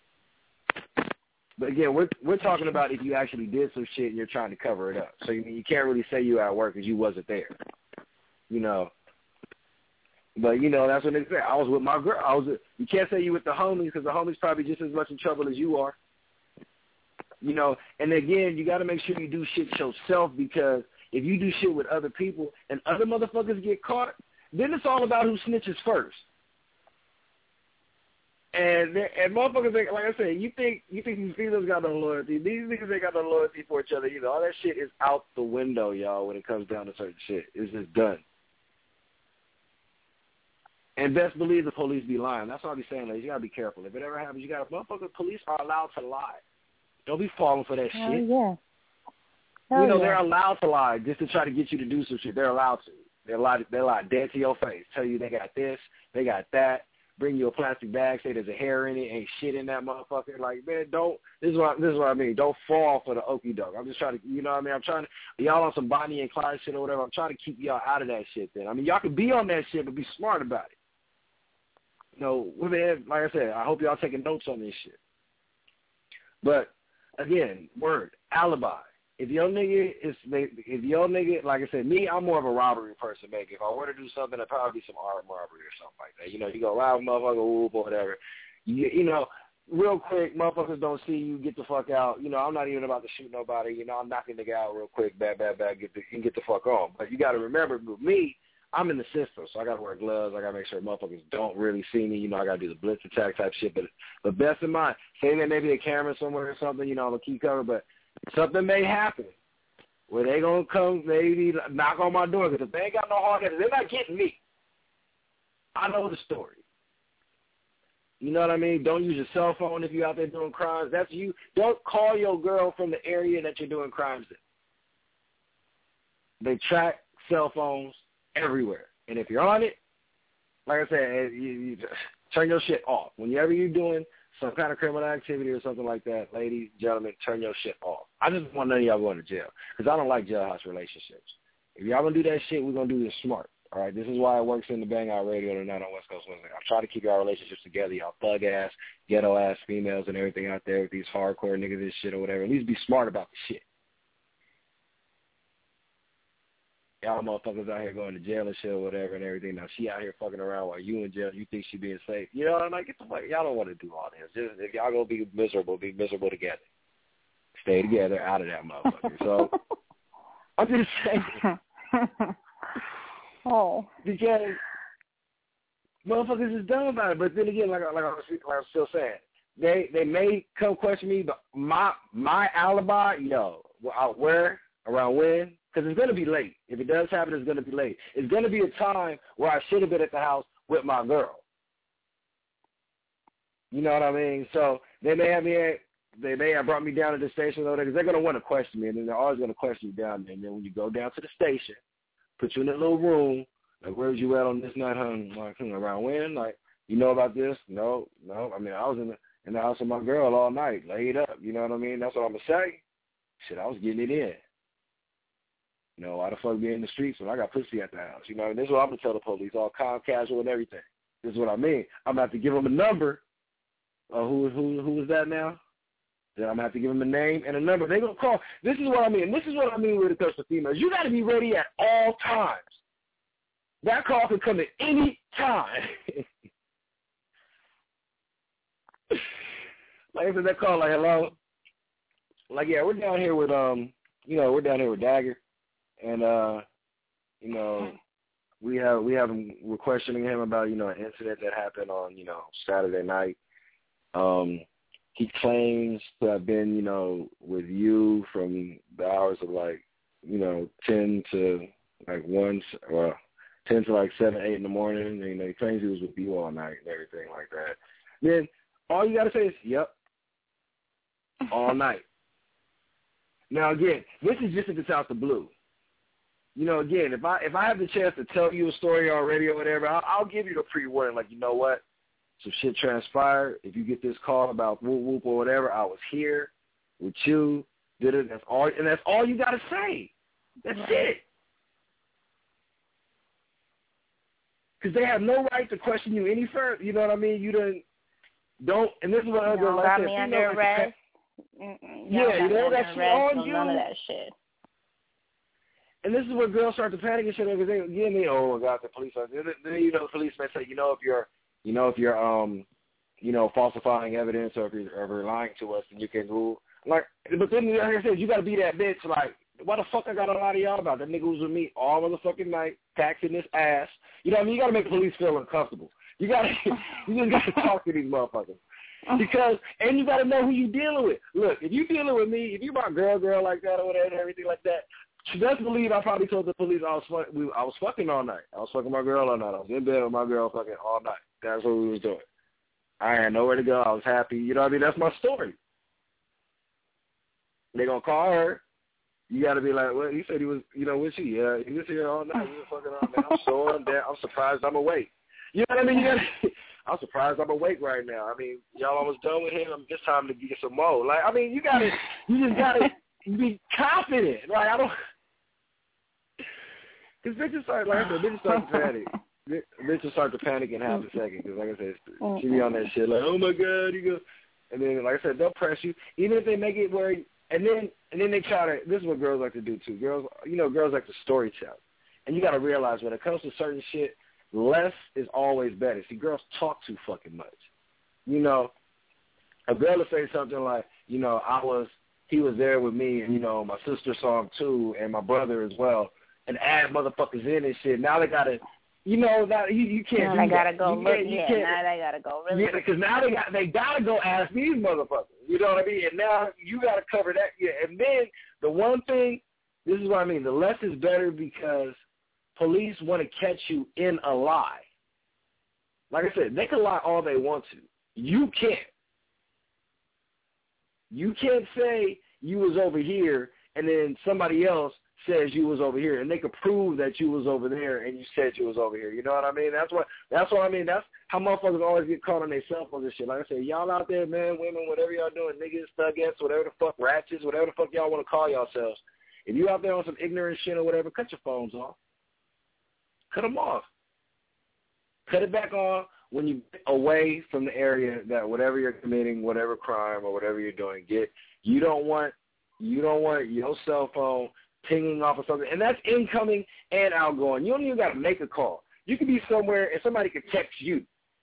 But again, we're we're talking about if you actually did some shit and you're trying to cover it up. So you you can't really say you at work because you wasn't there, you know. But you know that's what they say. I was with my girl. I was. You can't say you with the homies because the homies probably just as much in trouble as you are. You know. And again, you got to make sure you do shit yourself because if you do shit with other people and other motherfuckers get caught, then it's all about who snitches first. And and motherfuckers, think, like I said, you think you think these females got no loyalty. These niggas ain't got no loyalty for each other either. All that shit is out the window, y'all, when it comes down to certain shit. It's just done. And best believe the police be lying. That's all I be saying, ladies. You got to be careful. If it ever happens, you got to, motherfuckers, police are allowed to lie. Don't be falling for that Hell shit. yeah. Hell you know, yeah. they're allowed to lie just to try to get you to do some shit. They're allowed to. They're allowed, they're allowed dead to your face. Tell you they got this, they got that. Bring you a plastic bag, say there's a hair in it, ain't shit in that motherfucker. Like, man, don't, this is what, this is what I mean. Don't fall for the okie doke. I'm just trying to, you know what I mean? I'm trying to, y'all on some Bonnie and Clyde shit or whatever, I'm trying to keep y'all out of that shit then. I mean, y'all can be on that shit, but be smart about it. You know, women, like I said, I hope y'all taking notes on this shit. But, again, word, alibi. If your nigga is, if your nigga, like I said, me, I'm more of a robbery person, maybe. If I were to do something, it'd probably be some armed robbery or something like that. You know, you go rob a motherfucker, whoop, or whatever. You, you know, real quick, motherfuckers don't see you, get the fuck out. You know, I'm not even about to shoot nobody. You know, I'm knocking the guy out real quick, bad, bad, bad, get the, and get the fuck on. But you got to remember, with me, I'm in the system, so I got to wear gloves. I got to make sure motherfuckers don't really see me. You know, I got to do the blitz attack type shit. But but best in mind, say that maybe a camera somewhere or something, you know, I'm going to keep cover, but something may happen where they going to come, maybe knock on my door, because if they ain't got no hard head, they're not getting me. I know the story. You know what I mean? Don't use your cell phone if you're out there doing crimes. That's you. Don't call your girl from the area that you're doing crimes in. They track cell phones everywhere. And if you're on it, like I said, you, you just turn your shit off. Whenever you're doing some kind of criminal activity or something like that, ladies, gentlemen, turn your shit off. I just want none of y'all going to jail because I don't like jailhouse relationships. If y'all going to do that shit, we're going to do this smart. All right, this is why it works in the Bang Out Radio tonight on West Coast Wednesday. I'm trying to keep y'all relationships together, y'all thug-ass, ghetto-ass females and everything out there with these hardcore niggas and shit or whatever. At least be smart about the shit. Y'all motherfuckers out here going to jail and shit or whatever and everything. Now, she out here fucking around while you in jail. You think she being safe. You know what I'm like? Get the fuck. Y'all don't want to do all this. Just, if y'all going to be miserable, be miserable together. Stay together out of that motherfucker. So, I'm just saying. Oh. Because motherfuckers is dumb about it. But then again, like, like, I was, like I was still saying, they they may come question me, but my my alibi, yo, out where, around when? Because it's going to be late. If it does happen, it's going to be late. It's going to be a time where I should have been at the house with my girl. You know what I mean? So they may have me at, they may have brought me down to the station over there because they're going to want to question me, and then they're always going to question you down there. And then when you go down to the station, put you in that little room, like, where's you at on this night, honey? Like, hmm, around when? Like, you know about this? No, no. I mean, I was in the, in the house with my girl all night, laid up. You know what I mean? That's what I'm going to say. Shit, I was getting it in. You know, why the fuck be in the streets when I got pussy at the house? You know, and this is what I'm going to tell the police, all calm, casual, and everything. This is what I mean. I'm going to have to give them a number. Uh, who, who, who is that now? Then I'm going to have to give them a name and a number. They're going to call. This is what I mean. This is what I mean when it comes to females. You got to be ready at all times. That call can come at any time. Like I said, that call, like, hello? Like, yeah, we're down here with, um, you know, we're down here with Dagger. and uh, you know, we have we have him, we're questioning him about, you know, an incident that happened on, you know, Saturday night. Um, he claims to have been, you know, with you from the hours of like, you know, ten to like one, well, ten to like seven, eight in the morning. And, you know, he claims he was with you all night and everything like that. Then all you gotta say is, "Yep, all night." Now again, this is just if it's out the blue. You know, again, if I if I have the chance to tell you a story already or whatever, I'll, I'll give you the pre-warning. Like, you know what? Some shit transpired. If you get this call about whoop whoop or whatever, I was here with you. Did it? That's all, and that's all you gotta say. That's right. It. Because they have no right to question you any further. You know what I mean? You don't don't. And this is what other girls got like me under arrest. Yeah, you know that shit on you. None of that shit. And this is where girls start to panic and shit because they give me, oh God, the police are. Then, then you know the police may say, you know, if you're, you know, if you're, um, you know, falsifying evidence or if you're, or if you're lying to us, then you can rule. Like, but then like I said, you got to be that bitch. Like, what the fuck I got a lot of y'all about? That nigga was with me all motherfucking night, taxing his ass. You know what I mean? You got to make the police feel uncomfortable. You got to, you just got to talk to these motherfuckers. Because, and you got to know who you dealing with. Look, if you dealing with me, if you my girl, girl like that or whatever, and everything like that, she does believe I probably told the police I was fuck, we, I was fucking all night. I was fucking my girl all night. I was in bed with my girl fucking all night. That's what we was doing. I had nowhere to go. I was happy. You know what I mean? That's my story. They gonna call her. You got to be like, well, he said he was, you know, with you. Yeah, he was here all night. He was fucking all night. I'm sore. I'm dead. I'm surprised I'm awake. You know what I mean? You gotta, I'm surprised I'm awake right now. I mean, y'all almost done with him. It's time to get some more. Like, I mean, you got to, you just got to be confident. Like, I don't. Because bitches start, like I said, bitches start to panic. Bitches start to panic in half a second. Because, like I said, she be on that shit like, oh, my God. You go. And then, like I said, they'll press you. Even if they make it where, and then and then they try to, this is what girls like to do, too. Girls, you know, girls like to story tell. And you got to realize when it comes to certain shit, less is always better. See, girls talk too fucking much. You know, a girl will say something like, you know, I was, he was there with me, and, you know, my sister saw him, too, and my brother as well. And add motherfuckers in and shit. Now they gotta, you know, now you, you can't. Now do they gotta that. go you look. You yeah, can't. now they gotta go really. Yeah, because now they got they gotta go ask these motherfuckers. You know what I mean? And now you gotta cover that. Yeah, and then the one thing, this is what I mean. The less is better because police want to catch you in a lie. Like I said, they can lie all they want to. You can't. You can't say you was over here and then somebody else says you was over here, and they could prove that you was over there and you said you was over here. You know what I mean? That's what that's what I mean. That's how motherfuckers always get caught on their cell phones and shit. Like I said, y'all out there, man, women, whatever y'all doing, niggas, thuggettes, whatever the fuck, ratchets, whatever the fuck y'all want to call yourselves. If you out there on some ignorant shit or whatever, cut your phones off. Cut them off. Cut it back on when you get away from the area that whatever you're committing, whatever crime or whatever you're doing, get. You don't want you don't want your cell phone pinging off of something, and that's incoming and outgoing. You don't even got to make a call. You could be somewhere and somebody could text you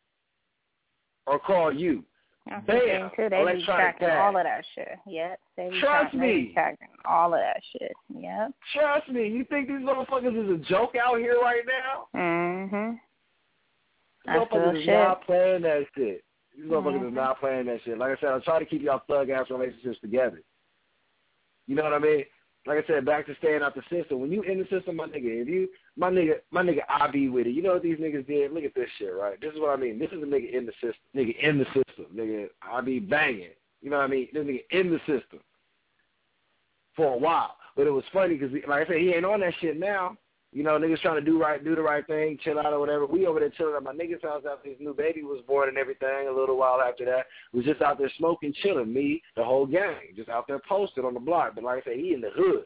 or call you. That's Bam! too. They be tracking tag. all of that shit. Yep. They be Trust tracking, me. They be tracking all of that shit. Yep. Trust me. You think these motherfuckers is a joke out here right now? Mm-hmm. These That's motherfuckers is shit. not playing that shit. These motherfuckers Mm-hmm. is not playing that shit. Like I said, I try to keep y'all thug-ass relationships together. You know what I mean? Like I said, back to staying out the system. When you in the system, my nigga, if you, my nigga, my nigga, I be with it. You know what these niggas did? Look at this shit, right? This is what I mean. This is a nigga in the system. Nigga in the system. Nigga, I be banging. You know what I mean? This nigga in the system for a while. But it was funny because, like I said, he ain't on that shit now. You know, niggas trying to do right, do the right thing, chill out or whatever. We over there chilling at my nigga's house after his new baby was born and everything. A little while after that, was just out there smoking, chilling. Me, the whole gang, just out there posted on the block. But like I said, he in the hood.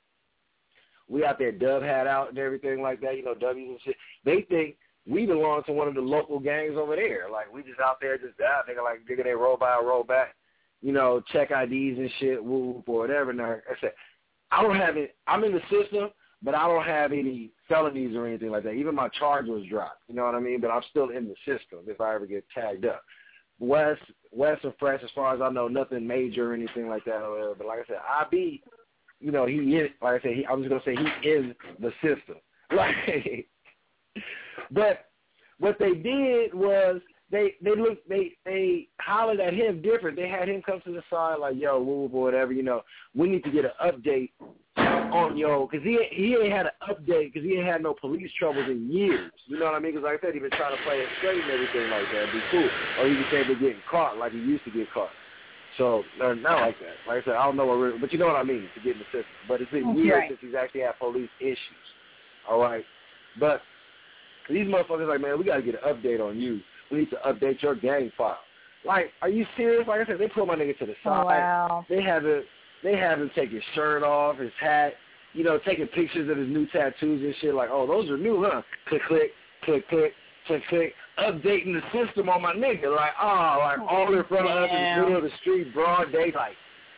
We out there dub hat out and everything like that. You know, W's and shit. They think we belong to one of the local gangs over there. Like we just out there, just out. Nigga, like nigga, they roll by, roll back. You know, check I Ds and shit, whoop or whatever. Now, like I said, I don't have it. I'm in the system. But I don't have any felonies or anything like that. Even my charge was dropped. You know what I mean? But I'm still in the system if I ever get tagged up. Wes, Wes and Fresh, as far as I know, nothing major or anything like that or whatever. But like I said, I be you know, he is, like I said, he, I'm just going to say he is the system. Like, but what they did was they they looked, they, they hollered at him different. They had him come to the side like, yo, woo, woo, whatever, you know, we need to get an update on yo, because he, he ain't had an update because he ain't had no police troubles in years. You know what I mean? Because like I said, he been trying to play it straight and everything like that. It'd be cool. Or he just ain't been getting caught like he used to get caught. So, uh, not like that. Like I said, I don't know what really, but you know what I mean, to get in the system. But it's been That's years right. since he's actually had police issues. All right? But these motherfuckers like, man, we got to get an update on you. We need to update your gang file. Like, are you serious? Like I said, they pull my nigga to the side. Oh, wow. They have him, they have him take his shirt off, his hat, you know, taking pictures of his new tattoos and shit. Like, oh, those are new, huh? Click, click, click, click, click, click. Updating the system on my nigga. Like, oh, like all in front of us in the middle of the street, broad daylight.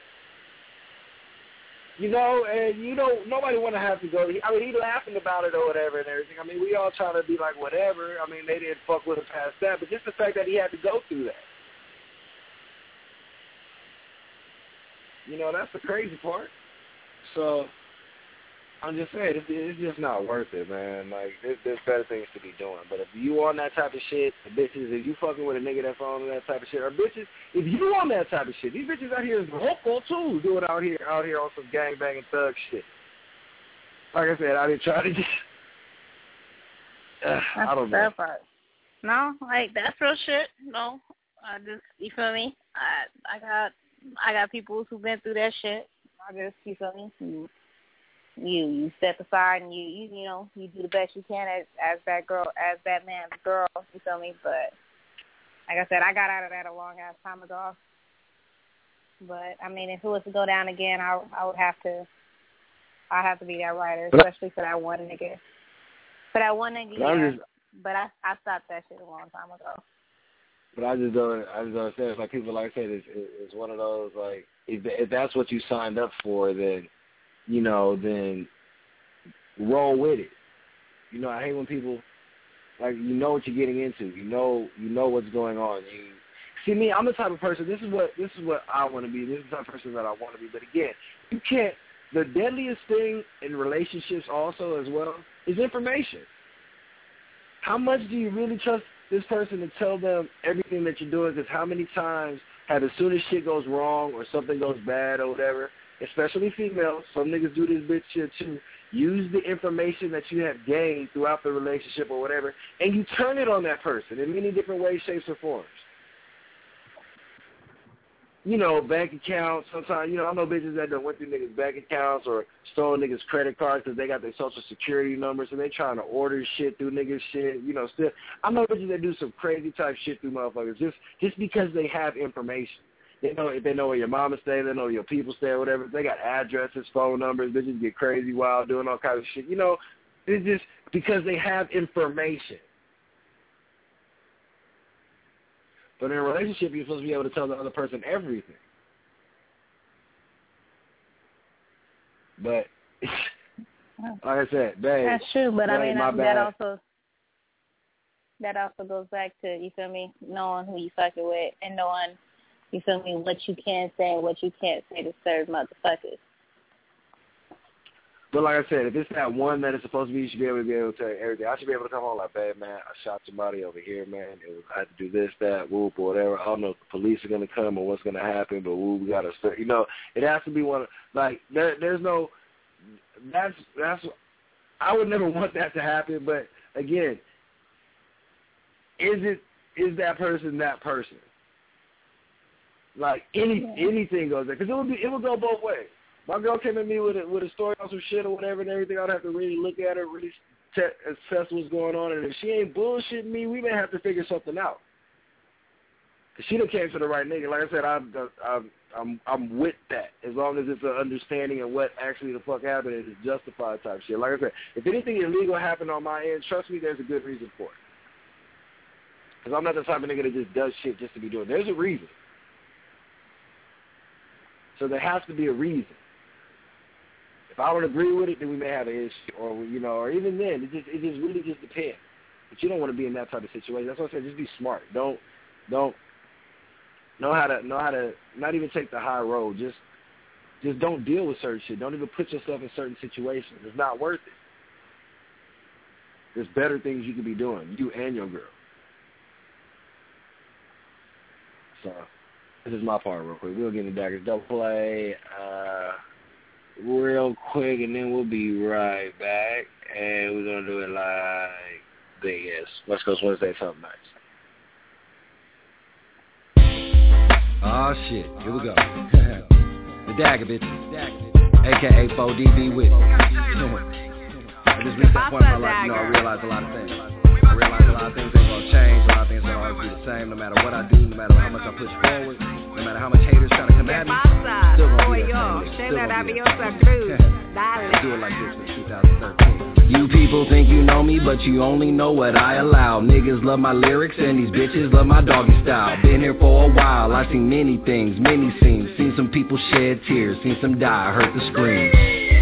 You know, and you know, nobody want to have to go. I mean, he laughing about it or whatever and everything. I mean, we all trying to be like whatever. I mean, they didn't fuck with him past that, but just the fact that he had to go through that. You know, that's the crazy part. So, I'm just saying, it's, it's just not worth it, man. Like, there's, there's better things to be doing. But if you on that type of shit, the bitches, if you fucking with a nigga that's on that type of shit, or bitches, if you on that type of shit, these bitches out here is hopeful too, doing out here, out here on some gang banging thug shit. Like I said, I didn't try to just. Uh, I don't know. That part. No, like that's real shit. No, I just you feel me. I I got I got people who've been through that shit. I just you feel me. You you, you step aside and you, you you know you do the best you can as as that girl as that man's girl. You feel me? But like I said, I got out of that a long ass time ago. But I mean, if it was to go down again, I I would have to. I have to be that writer, especially for that one nigga. For that one nigga, yeah. Just, but I I stopped that shit a long time ago. But I just don't. I just don't understand. It's like people like I said, it's, it's one of those like if if that's what you signed up for, then you know, then roll with it. You know, I hate when people like you know what you're getting into. You know, you know what's going on. You see me. I'm the type of person. This is what this is what I want to be. This is the type of person that I want to be. But again, you can't. The deadliest thing in relationships also as well is information. How much do you really trust this person to tell them everything that you're doing? Because how many times have as soon as shit goes wrong or something goes bad or whatever, especially females, some niggas do this bitch shit too, use the information that you have gained throughout the relationship or whatever, and you turn it on that person in many different ways, shapes, or forms. You know, bank accounts, sometimes, you know, I know bitches that done went through niggas' bank accounts or stole niggas' credit cards because they got their social security numbers and they trying to order shit through niggas' shit, you know, still. I know bitches that do some crazy type shit through motherfuckers just, just because they have information. They know if they know where your mama stay, they know where your people stay or whatever. They got addresses, phone numbers, bitches get crazy wild doing all kinds of shit. You know, it's just because they have information. But in a relationship, you're supposed to be able to tell the other person everything. But, like I said, babe. That's true, but babe, I mean, my that bad. also that also goes back to, you feel me, knowing who you fucking with and knowing, you feel me, what you can say and what you can't say to serve motherfuckers. But like I said, if it's that one that is supposed to be, you should be able to be able to tell you everything. I should be able to come home like, babe, man, I shot somebody over here, man. It was, I had to do this, that, whoop, or whatever. I don't know if the police are going to come or what's going to happen, but whoop, we got to start. You know, it has to be one of, like, there, there's no, that's, that's, I would never want that to happen, but again, is it, is that person that person? Like, any yeah. anything goes there. Because it would be, it would go both ways. My girl came at me with a, with a story on some shit or whatever and everything. I'd have to really look at her, really te- assess what's going on. And if she ain't bullshitting me, we may have to figure something out. Because she done came to the right nigga. Like I said, I'm, I'm, I'm, I'm with that. As long as it's an understanding of what actually the fuck happened and it's justified type shit. Like I said, if anything illegal happened on my end, trust me, there's a good reason for it. Because I'm not the type of nigga that just does shit just to be doing it. There's a reason. So there has to be a reason. If I don't agree with it, then we may have an issue, or you know, or even then, it just it just really just depends. But you don't want to be in that type of situation. That's why I said just be smart. Don't don't know how to know how to not even take the high road. Just Just don't deal with certain shit. Don't even put yourself in certain situations. It's not worth it. There's better things you could be doing, you and your girl. So, this is my part real quick. We'll get into Daggers Double Play uh, real quick, and then we'll be right back. And we're going to do it like this. West Coast Wednesday, something nice. Oh, shit. Here we go. The Dagger bitches. A K A four D B with I just reached that point in my life, you know, I realized a lot of things. I realized a lot of things ain't gonna change, a lot of things gonna always be the same, no matter what I do, no matter how much I push forward, no matter how much haters trying to come at me, still gonna be that same. Still gonna be that same. Do it like this in two thousand thirteen. You people think you know me, but you only know what I allow. Niggas love my lyrics and these bitches love my doggy style. Been here for a while, I seen many things, many scenes. Seen some people shed tears, seen some die, heard the screams.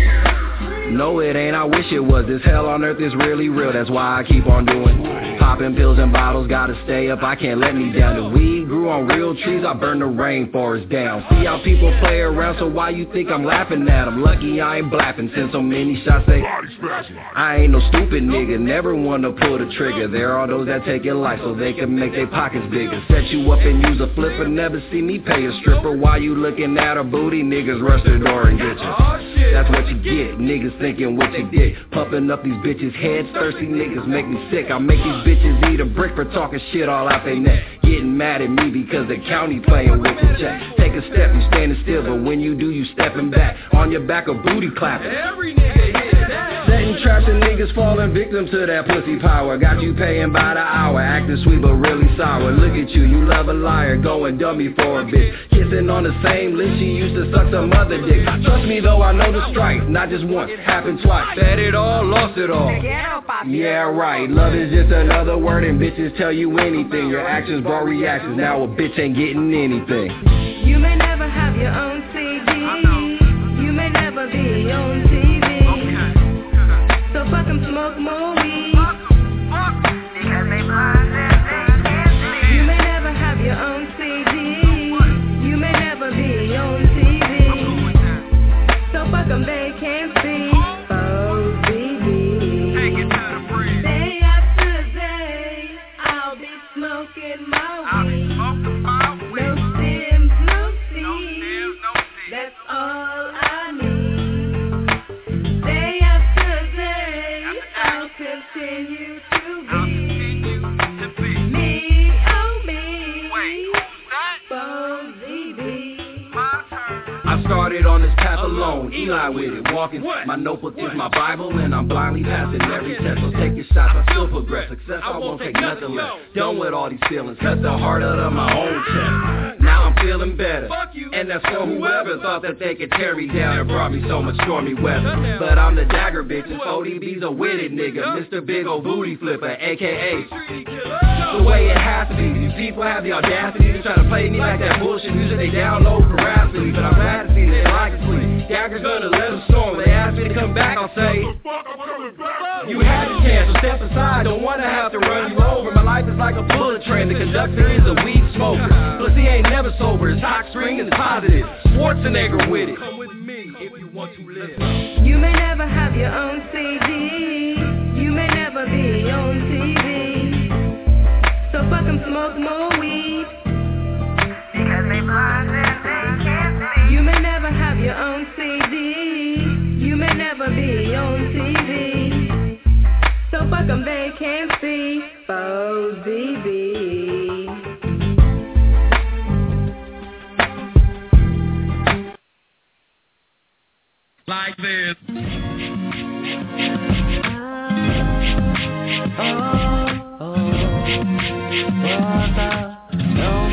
No, it ain't, I wish it was. This hell on earth is really real, that's why I keep on doing. Popping pills and bottles, gotta stay up, I can't let me down. The weed grew on real trees, I burn the rainforest down. See how people play around, so why you think I'm laughing at them? Lucky I ain't blapping, send so many shots, they I ain't no stupid nigga, never wanna pull the trigger. There are those that take your life so they can make their pockets bigger. Set you up and use a flipper, never see me pay a stripper. While you looking at her booty, niggas rush the door and get you. That's what you get, niggas thinking what you did. Pumping up these bitches' heads, thirsty niggas make me sick. I make these bitches eat a brick for talking shit all out they neck. Getting mad at me because the county playing with the check. Take a step, you standing still, but when you do, you stepping back. On your back, a booty clapping. Every nigga hit that. Setting traps and niggas falling victim to that pussy power. Got you paying by the hour, acting sweet but really sour. Look at you, you love a liar, going dummy for a bitch. Kissing on the same lips, she used to suck some other dick. Trust me though, I know the strife, not just once, happened twice. Said it all, lost it all. Yeah, right, love is just another word and bitches tell you anything. Your actions brought reactions, now a bitch ain't getting anything. You may never have your own C D, you may never be on T V, so fuck 'em, smoke more weed, because they blind and they can't see. You may never have your own C D, you may never be on T V, so fuck 'em, they can't see. Oh, baby, take it to the bridge. Day after day, I'll be smoking my weed. No stems, no seeds, that's all I need. Day after day, I'll continue to be me, oh me, Bozy B. I started on this path alone, Eli with it, walking. My notebook is my Bible, and I'm blindly passing every test. So take your shots, I still progress. Success, I won't take nothing less. Done with all these feelings, cut the heart out of my own chest. Now I'm feeling better, and that's for whoever thought that they could tear me down and brought me so much stormy weather. But I'm the Dagger bitch, and O D B's a witted nigga, Mister Big Ol' Booty Flipper, A K A the way it has to be. These people have the audacity to try to play me like that bullshit music they download for rhapsody. But I'm glad to see that I can sleep. Dagger's gonna let them storm. They ask me to come back, I'll say, you had a chance, so step aside. Don't wanna have to run you over. My life is like a bullet train. The conductor is a weed smoker. Plus he ain't never sober. His hot string is positive. Schwarzenegger with it. Come with me if you want to live. You may never have your own C D, you may never be on T V, so fuck 'em, smoke more weed, because they blind and they can't see. You may never have your own C D, you may never be on T V, so fuck 'em, they can't see. Bozy B. Like this. Oh, oh, oh, oh, oh.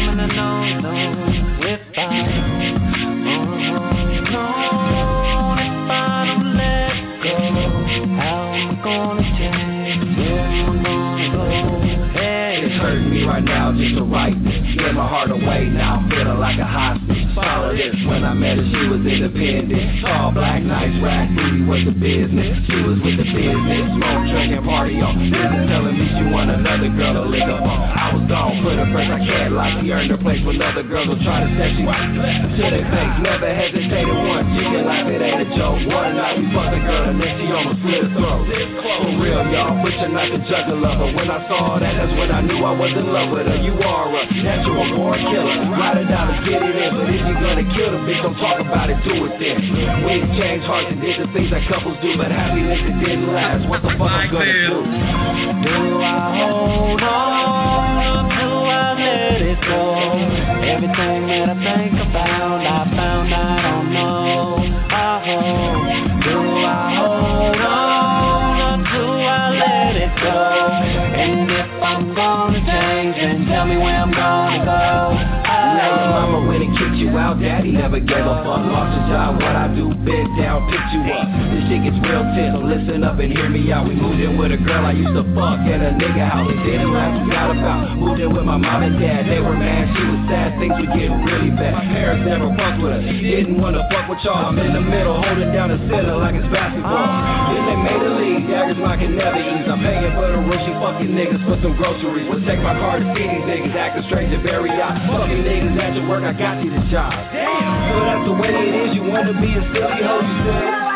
Gave my heart away, now I'm feeling like a hostage. Follow this, when I met her, she was independent. Tall, black, nice, rack, booty was the business. She was with the business, smoke, drink, and party on. Business telling me she want another girl to lick up on. I was gone, put her first, I can't lie. She earned her place with other girls who try to say she right to their face. Never hesitated once, she can laugh, it ain't a joke. One night we fucked a girl and then she almost slit her throat. For real, y'all, butcher not the juggle lover. When I saw that, that's when I knew I was in love with her. You are a natural born killer. Ride it down and get it in. But if you're gonna kill the bitch, don't talk about it, do it then. We exchanged hearts and did the things that couples do, but happiness it didn't last. What the fuck I'm gonna do? Do I hold on? Do I let it go? Everything that I think about, I found I don't know. I hold. Do I hold on? Do I let it go? And if I'm gonna change, then tell me where I'm gonna go. Now your mama went and kicked you out, daddy never gave a fuck. Lost your job, what I do, bend down, pick you up. This shit gets real tense, so listen up and hear me out. We moved in with a girl I used to fuck at a nigga house. And didn't laugh, forgot about. Moved in with my mom and dad, they were mad, she was sad, things were getting really bad. My parents never fucked with us, didn't wanna fuck with y'all. I'm in the middle, holding down the center like it's basketball. Then they made a league, daggers I can never ease. I'm paying for the room, she fucking niggas for some groceries. Would take my car to see these niggas, acting strange and very odd. Fucking niggas at your work, I got you the job. Damn, so that's the way it is, you wanna be a silly hoe, you said.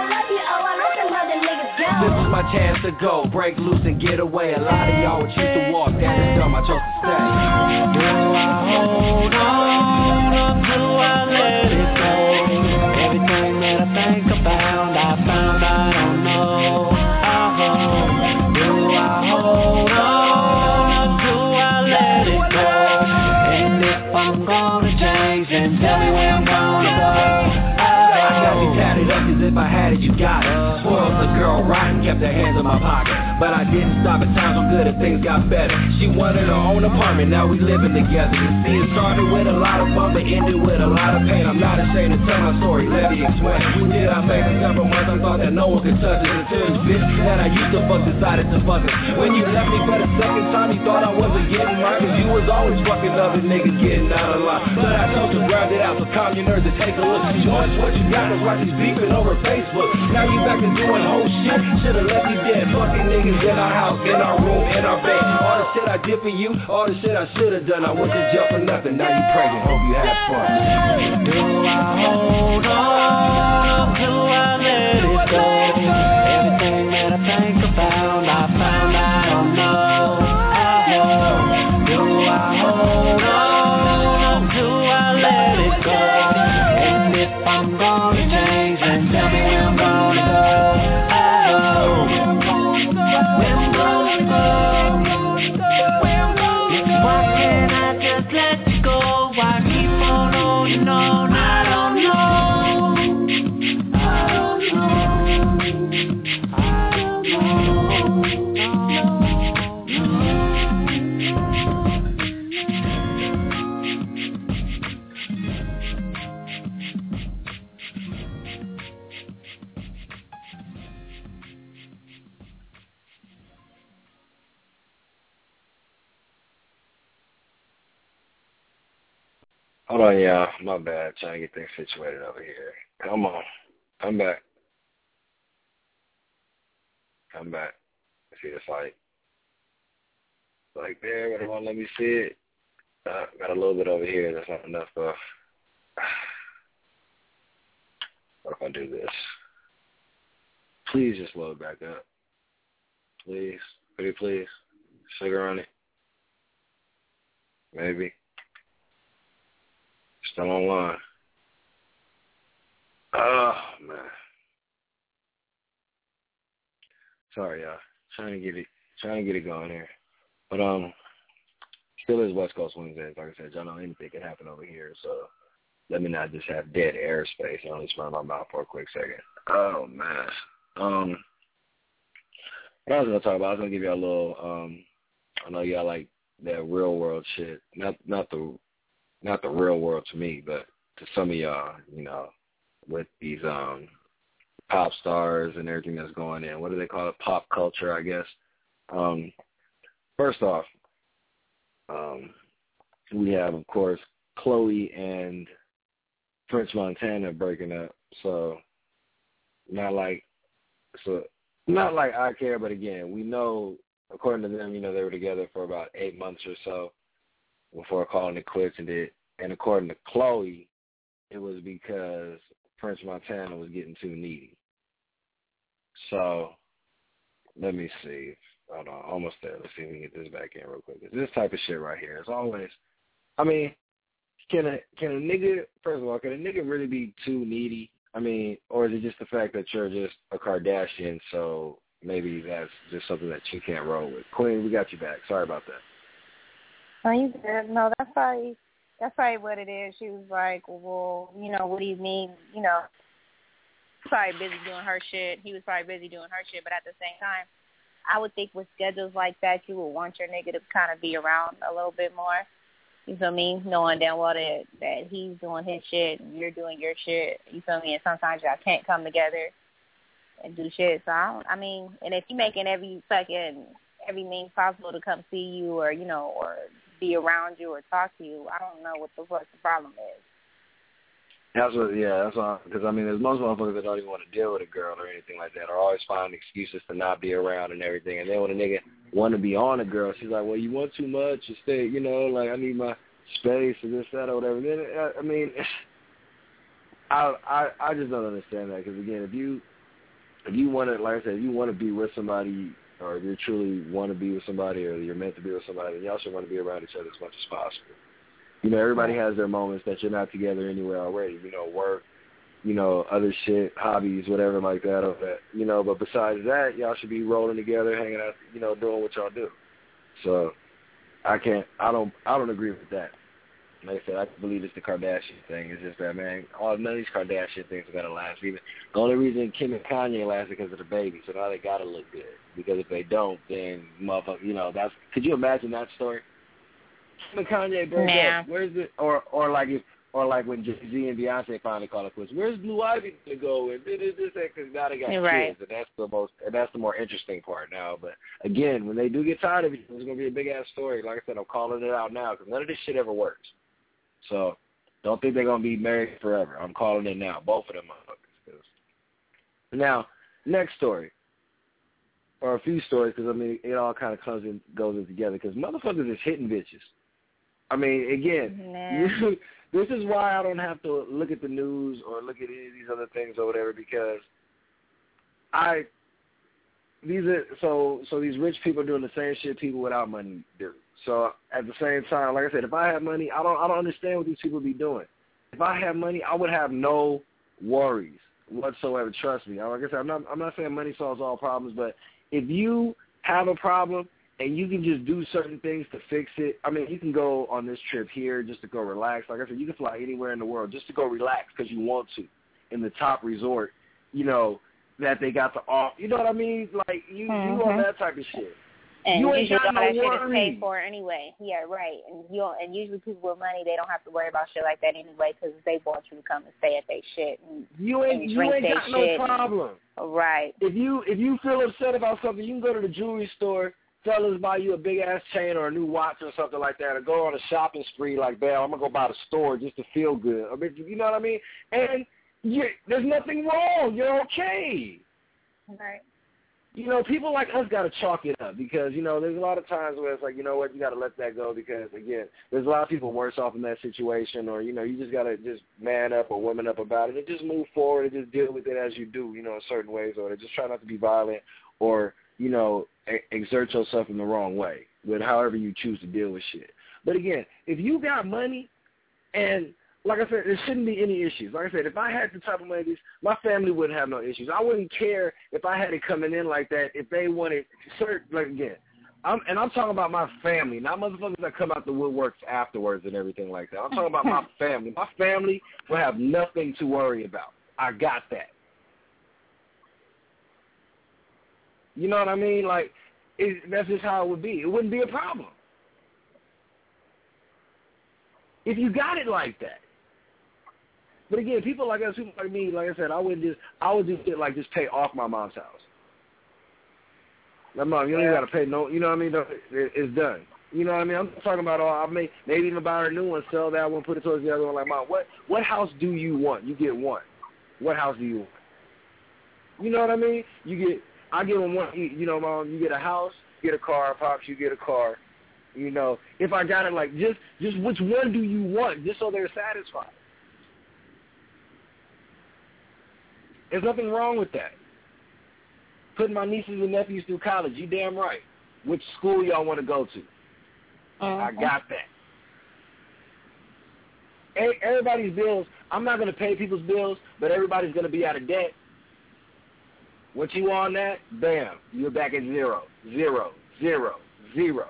This is my chance to go, break loose and get away. A lot of y'all would choose to walk, that is dumb, I chose to stay. Do I hold on or do I let it go? Everything that I think about, I found I don't know. I hold. Do I hold on or do I let it go? And if I'm gonna change, then tell me where I'm gonna go. I got you tatted up as if I had it, you got it. Spoiled the girl rotten, kept her hands in my pocket. But I didn't stop, at times were good and things got better. She wanted her own apartment, now we living together. You see, it started with a lot of fun, but ended with a lot of pain. I'm not ashamed to tell my story, let me explain. We did our thing for several months, I thought that no one could touch us. Until this bitch that I used to fuck decided to fuck us. When you left me for the second time, you thought I wasn't getting mine, cause you was always fucking other niggas getting out of line. But I told you, grabbed it out, so calm your nerves and take a look. Watch what you got, is watch these beefing over Facebook. Now you back to doing whole shit, should've left me dead. Fucking niggas in our house, in our room, in our bed. All the shit I did for you, all the shit I should've done. I went to jail for nothing, now you pregnant, hope you had fun. Do I hold on, do I let it go? Everything that I think about, I found I don't know. I hold. Do I hold on, do I let it go? And if I'm gonna change, then tell me where I'm gonna go. I hold. Where I'm gonna go. Why can't I just let you go? Why keep on holding on? I don't know. I don't know. I don't Hold on, y'all. My bad. Trying to get things situated over here. Come on. Come back. Come back. See the fight. Like there, but it won't let me see it. Uh, got a little bit over here. That's not enough. Uh, what if I do this? Please just load back up. Please. Pretty please. Sugar on it. Maybe. Still online. Oh, man. Sorry, y'all. Trying to get it, trying to get it going here. But, um, still is West Coast Wednesdays. Like I said, y'all know anything can happen over here, so let me not just have dead airspace and only run my mouth for a quick second. Oh, man. Um, what I was going to talk about, I was going to give y'all a little, um, I know y'all like that real world shit. Not, not the, not the real world to me, but to some of y'all, you know, with these, um, pop stars and everything that's going in. What do they call it? Pop culture, I guess. Um, first off, um, we have, of course, Chloe and French Montana breaking up. So not like so not like I care, but again, we know according to them, you know, they were together for about eight months or so before calling it quits, and did. And according to Chloe, it was because French Montana was getting too needy. So let me see. Hold on, almost there. Let's see if we can get this back in real quick. This type of shit right here. It's always, I mean, can a can a nigga, first of all, can a nigga really be too needy? I mean, or is it just the fact that you're just a Kardashian, so maybe that's just something that you can't roll with? Queen, we got you back. Sorry about that. Oh, you good? No, that's probably that's probably what it is. She was like, well, you know, what do you mean? You know, probably busy doing her shit. He was probably busy doing her shit, but at the same time, I would think with schedules like that, you would want your nigga to kind of be around a little bit more. You feel me? Knowing damn well that, that he's doing his shit and you're doing your shit. You feel me? And sometimes y'all can't come together and do shit. So, I, don't, I mean, and if you're making every fucking, every means possible to come see you or, you know, or be around you or talk to you, I don't know what the fuck the problem is. That's what, yeah, that's all. Because I mean, there's most motherfuckers that don't even want to deal with a girl or anything like that, or always find excuses to not be around and everything. And then when a nigga want to be on a girl, she's like, well, you want too much, you stay, you know, like I need my space or this, that, or whatever. And then I mean, I I I just don't understand that. Because again, if you if you want to, like I said, if you want to be with somebody, or if you truly want to be with somebody, or you're meant to be with somebody, then y'all should want to be around each other as much as possible. You know, everybody has their moments that you're not together anywhere already. You know, work, you know, other shit, hobbies, whatever like that, or that. You know, but besides that, y'all should be rolling together, hanging out, you know, doing what y'all do. So, I can't, I don't, I don't agree with that. Like I said, I believe it's the Kardashian thing. It's just that, man, all none of these Kardashian things are gonna last. Even the only reason Kim and Kanye lasted because of the baby. So now they gotta look good. Because if they don't, then motherfucker, you know, that's. Could you imagine that story? Kim and Kanye break nah. up. Where's it? Or or like if or like when Jay-Z and Beyonce finally call it quits. Where's Blue Ivy gonna go? And this, this, that, because now they got You're kids, right. and that's the most, and that's the more interesting part now. But again, when they do get tired of it, it's gonna be a big ass story. Like I said, I'm calling it out now because none of this shit ever works. So don't think they're gonna be married forever. I'm calling it now, both of them motherfuckers. Now, next story, or a few stories, because I mean it all kind of comes in, goes in together. Because motherfuckers is hitting bitches. I mean, again, nah. you, this is why I don't have to look at the news or look at any of these other things or whatever, because I these are so so these rich people are doing the same shit people without money do. So at the same time, like I said, if I had money, I don't I don't understand what these people be doing. If I had money, I would have no worries whatsoever. Trust me. Like I said, I'm not I'm not saying money solves all problems, but if you have a problem and you can just do certain things to fix it. I mean, you can go on this trip here just to go relax. Like I said, you can fly anywhere in the world just to go relax because you want to in the top resort, you know, that they got to off. You know what I mean? Like, you, mm-hmm. you on that type of shit. And you ain't usually got all no that shit worries. is paid for anyway. Yeah, right. And you don't, and usually people with money, they don't have to worry about shit like that anyway because they want you to come and stay at their shit and, you ain't, and you drink ain't their got shit. no problem. And, right. If you if you feel upset about something, you can go to the jewelry store, fellas buy you a big-ass chain or a new watch or something like that, or go on a shopping spree like, man, I'm going to go by the store just to feel good. I mean, you know what I mean? And you, there's nothing wrong. You're okay. Right. You know, people like us got to chalk it up because, you know, there's a lot of times where it's like, you know what, you got to let that go because, again, there's a lot of people worse off in that situation or, you know, you just got to just man up or woman up about it and just move forward and just deal with it as you do, you know, in certain ways, or just try not to be violent or, you know, exert yourself in the wrong way with however you choose to deal with shit. But again, if you got money and, like I said, there shouldn't be any issues. Like I said, if I had the type of money, my family wouldn't have no issues. I wouldn't care if I had it coming in like that, if they wanted, certain, like again, I'm, and I'm talking about my family, not motherfuckers that come out the woodworks afterwards and everything like that. I'm talking about my family. My family will have nothing to worry about. I got that. You know what I mean? Like, it, that's just how it would be. It wouldn't be a problem. If you got it like that. But again, people like us, people like me, like I said, I would just, I would do shit like just pay off my mom's house. My mom, you don't even got to pay no, you know what I mean? It's done. You know what I mean? I'm talking about all. I may maybe even buy her a new one, sell that one, put it towards the other one. Like, Mom, what what house do you want? You get one. What house do you want? You know what I mean? You get. I give them one. You know, Mom, you get a house, you get a car. Pops, you get a car. You know, if I got it, like, just just which one do you want? Just so they're satisfied. There's nothing wrong with that. Putting my nieces and nephews through college, you damn right. Which school y'all want to go to? Uh-huh. I got that. Everybody's bills, I'm not going to pay people's bills, but everybody's going to be out of debt. Once you on that, bam, you're back at zero, zero, zero, zero.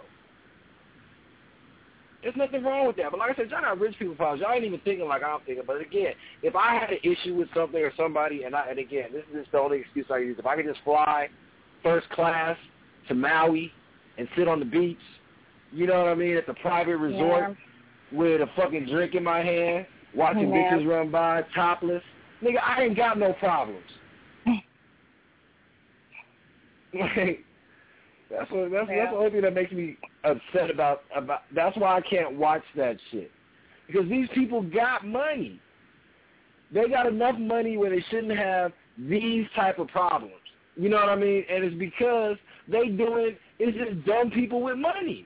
There's nothing wrong with that. But like I said, y'all got rich people problems. Y'all ain't even thinking like I'm thinking. But again, if I had an issue with something or somebody, and I, and again, this is just the only excuse I use. If I could just fly first class to Maui and sit on the beach, you know what I mean, at the private resort yeah. with a fucking drink in my hand, watching yeah. bitches run by topless, nigga, I ain't got no problems. Like, that's what that's, yeah. that's the only thing that makes me upset about about. That's why I can't watch that shit, because these people got money. They got enough money where they shouldn't have these type of problems. You know what I mean? And it's because they doing it's just dumb people with money.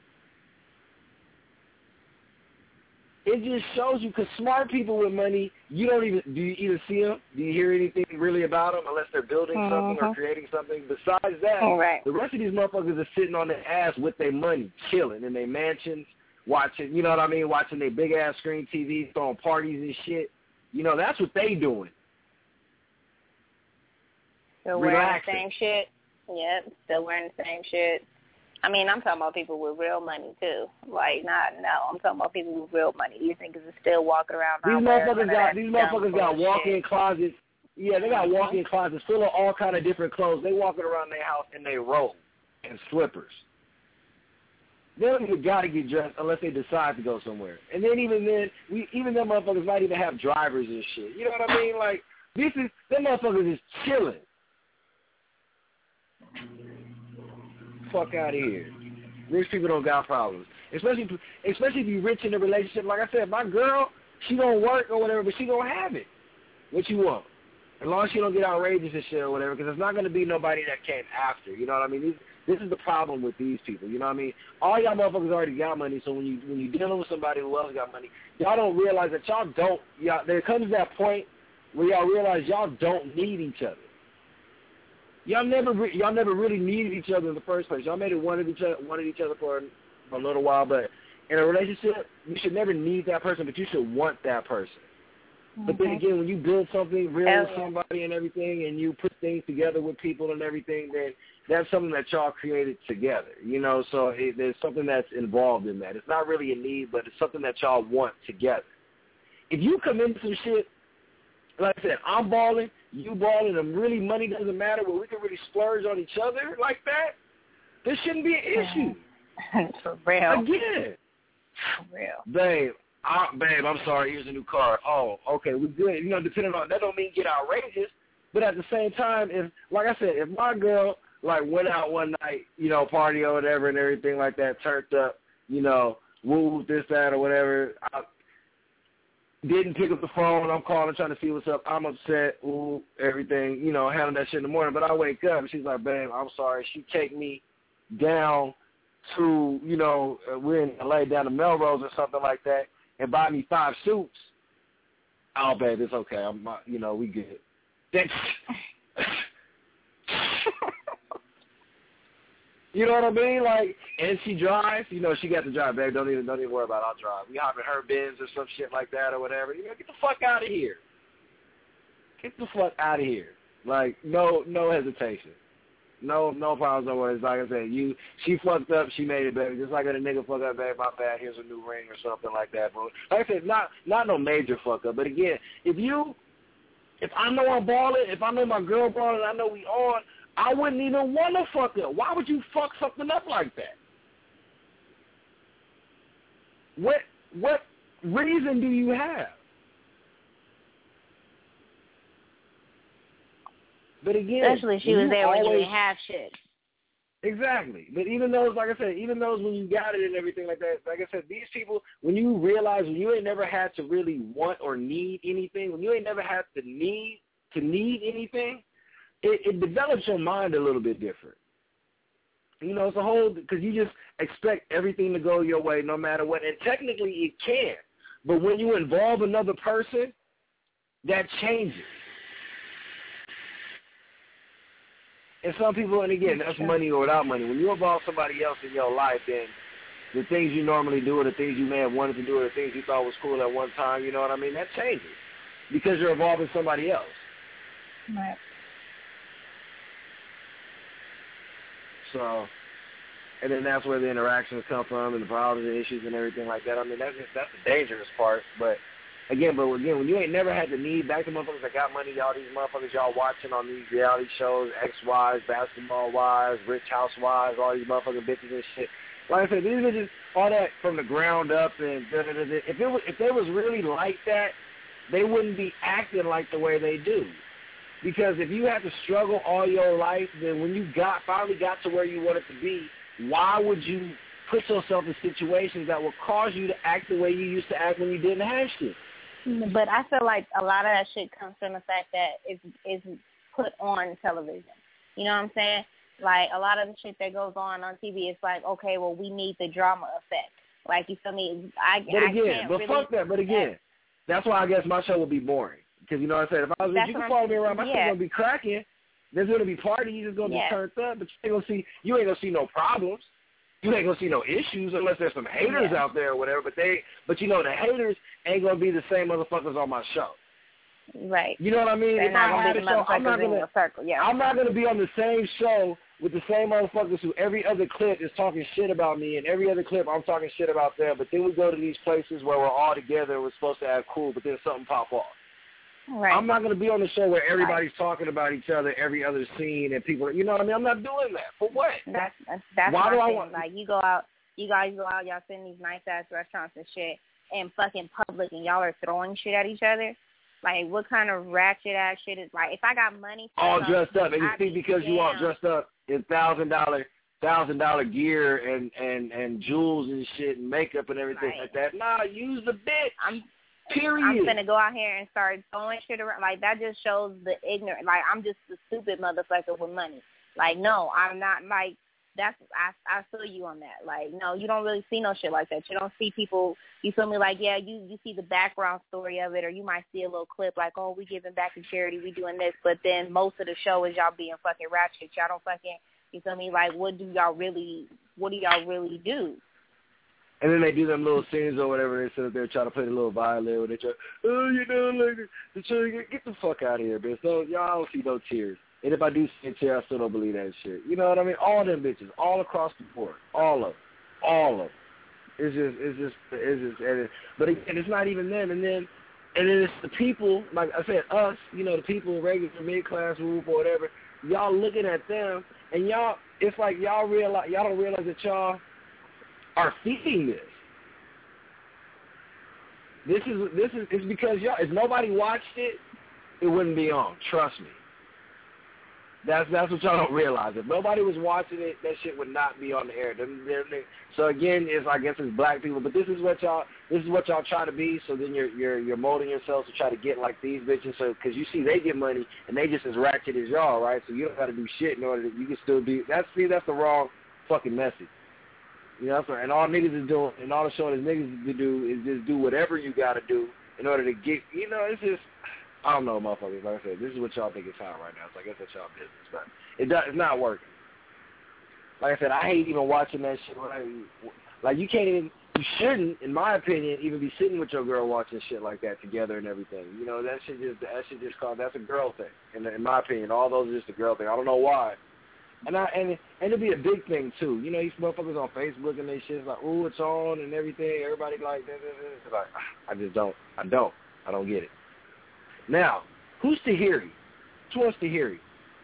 It just shows you, because smart people with money, you don't even, do you even see them? Do you hear anything really about them unless they're building mm-hmm. something or creating something? Besides that, right. the rest of these motherfuckers are sitting on their ass with their money, chilling in their mansions, watching, you know what I mean, watching their big-ass screen T Vs, throwing parties and shit. You know, that's what they doing. Still wearing Relaxing. the same shit. Yep, still wearing the same shit. I mean, I'm talking about people with real money, too. Like, not, no, I'm talking about people with real money. These niggas are still walking around. These motherfuckers got, these motherfuckers got walk-in closets. Yeah, they got walk-in closets full of all kind of different clothes. They walking around their house in their robe and slippers. They don't even got to get dressed unless they decide to go somewhere. And then even then, we, even them motherfuckers might even have drivers and shit. You know what I mean? Like, this is, them motherfuckers is chilling. Fuck out of here. Rich people don't got problems. Especially especially if you rich in a relationship. Like I said, my girl, she gonna work or whatever, but she gonna have it. What you want. As long as she don't get outrageous and shit or whatever, because there's not gonna be nobody that came after. You know what I mean? These, this is the problem with these people. You know what I mean? All y'all motherfuckers already got money, so when you when you're dealing with somebody who else got money, y'all don't realize that y'all don't, y'all, there comes that point where y'all realize y'all don't need each other. Y'all never, re- y'all never really needed each other in the first place. Y'all made it wanted each other, wanted each other for a, for a little while, but in a relationship, you should never need that person, but you should want that person. Mm-hmm. But then again, when you build something real Hell with yeah. somebody and everything, and you put things together with people and everything, then that's something that y'all created together. You know, so it, there's something that's involved in that. It's not really a need, but it's something that y'all want together. If you come into some shit, like I said, I'm balling, you balling, and really money doesn't matter, but we can really splurge on each other like that, there shouldn't be an issue. For real. Again. For real. Babe, I, babe, I'm sorry, here's a new car. Oh, okay, we're good. You know, depending on, that don't mean get outrageous, but at the same time, if, like I said, if my girl, like, went out one night, you know, party or whatever and everything like that, turned up, you know, woo, this, that, or whatever, I, didn't pick up the phone. I'm calling, trying to see what's up. I'm upset. Ooh, everything, you know, handle that shit in the morning. But I wake up, and she's like, babe, I'm sorry. She take me down to, you know, uh, we're in L A, down to Melrose or something like that, and buy me five suits. Oh, babe, it's okay. I'm, uh, you know, we good. That's, you know what I mean? Like, and she drives. You know, she got to drive, babe. Don't even, don't even worry about it. I'll drive. We hop in her Benz or some shit like that or whatever. You know, get the fuck out of here. Get the fuck out of here. Like, no, no hesitation. No, no problems, no worries. Like I said, you, she fucked up. She made it, baby. Just like a nigga fuck up, babe. My bad. Here's a new ring or something like that, bro. Like I said, not, not no major fuck up. But again, if you, if I know I'm balling, if I know my girl balling, I know we on, I wouldn't even want to fuck up. Why would you fuck something up like that? What what reason do you have? But again, especially she was there when you didn't have shit. Exactly. But even those, like I said, even those when you got it and everything like that, like I said, these people, when you realize when you ain't never had to really want or need anything, when you ain't never had to need to need anything, it, it develops your mind a little bit different. You know, it's a whole, because you just expect everything to go your way no matter what. And technically it can. But when you involve another person, that changes. And some people, and again, that's money or without money. When you involve somebody else in your life, then the things you normally do or the things you may have wanted to do or the things you thought was cool at one time, you know what I mean, that changes because you're involving somebody else. Right. So, and then that's where the interactions come from and the problems and issues and everything like that. I mean, that's just, that's the dangerous part. But again, but again, when you ain't never had the need, back to motherfuckers that got money, y'all, these motherfuckers y'all watching on these reality shows, X-Wives, Basketball Wives, Rich Housewives, all these motherfucking bitches and shit. Like I said, these bitches, all that from the ground up and da da da da. If it was, if they was really like that, they wouldn't be acting like the way they do. Because if you had to struggle all your life, then when you got finally got to where you wanted to be, why would you put yourself in situations that will cause you to act the way you used to act when you didn't have shit? But I feel like a lot of that shit comes from the fact that it's, it's put on television. You know what I'm saying? Like, a lot of the shit that goes on on T V, it's like, okay, well, we need the drama effect. Like, you feel me? I, but I again, can't but really, fuck that. But again, that's why I guess my show would be boring. Because, you know what I'm saying? If I was, if you can follow me around, my show's going to be cracking. There's going to be parties. It's going to yeah. be turned up. But you ain't going to see, you ain't going to see no problems. You ain't going to see no issues unless there's some haters yeah. out there or whatever. But they, but you know, the haters ain't going to be the same motherfuckers on my show. Right. You know what I mean? They're if not I had going to be a show, I'm not in gonna, your circle. Yeah. I'm not going to be on the same show with the same motherfuckers who every other clip is talking shit about me, and every other clip I'm talking shit about them. But then we go to these places where we're all together and we're supposed to act cool, but then something pop off. Right. I'm not going to be on the show where everybody's right. talking about each other every other scene and people, you know what I mean? I'm not doing that. For what? That's that's, that's Why do I thing. want? Like, you go out, you guys go out, y'all sit in these nice ass restaurants and shit, in fucking public, and y'all are throwing shit at each other. Like, what kind of ratchet ass shit is like? If I got money, all dressed up, and you I'd think be because down. you all dressed up in thousand dollar, thousand dollar gear and and and jewels and shit and makeup and everything right. like that. Nah, use the bitch. I'm. Period. I'm gonna go out here and start throwing shit around. Like, that just shows the ignorant. Like, I'm just a stupid motherfucker with money. Like, no, I'm not. Like, that's I I feel you on that. Like, no, you don't really see no shit like that. You don't see people. You feel me? Like, yeah, you you see the background story of it, or you might see a little clip like, oh, we giving back to charity, we doing this. But then most of the show is y'all being fucking ratchet. Y'all don't fucking. You feel me? Like, what do y'all really? What do y'all really do? And then they do them little scenes or whatever. They sit up there trying to play the little violin. Or they try, oh, you know, like, they try, get, get the fuck out of here, bitch. So y'all don't see no tears. And if I do see a tear, I still don't believe that shit. You know what I mean? All them bitches, all across the board, all of them, all of them. It's just, it's just, it's just. And it, but again, it's not even them. And then, and then it's the people. Like I said, us. You know, the people, regular mid class group or whatever. Y'all looking at them, and y'all, it's like y'all realize, y'all don't realize that y'all are feeding this. This is this is it's because y'all. If nobody watched it, it wouldn't be on. Trust me. That's that's what y'all don't realize. If nobody was watching it, that shit would not be on the air. So again, it's I guess it's black people, but this is what y'all this is what y'all try to be. So then you're you're you're molding yourselves to try to get like these bitches. So because you see they get money and they just as ratchet as y'all, right? So you don't got to do shit in order that you can still be. That's see that's the wrong fucking message. You know, that's right. And all niggas is doing, and all the showing niggas to do is just do whatever you got to do in order to get, you know, it's just, I don't know, motherfuckers. Like I said, this is what y'all think is hot right now. So I guess that's y'all business, but it does, it's not working. Like I said, I hate even watching that shit. When I, like, you can't even, you shouldn't, in my opinion, even be sitting with your girl watching shit like that together and everything. You know, that shit just, that shit just called, that's a girl thing. And in, in my opinion, all those are just a girl thing. I don't know why. And I and and it'll be a big thing too. You know, these motherfuckers on Facebook and they shit like, ooh, it's on and everything. Everybody like that. It's like, I just don't. I don't. I don't get it. Now, who's Tahiri? Which one's Tahiri?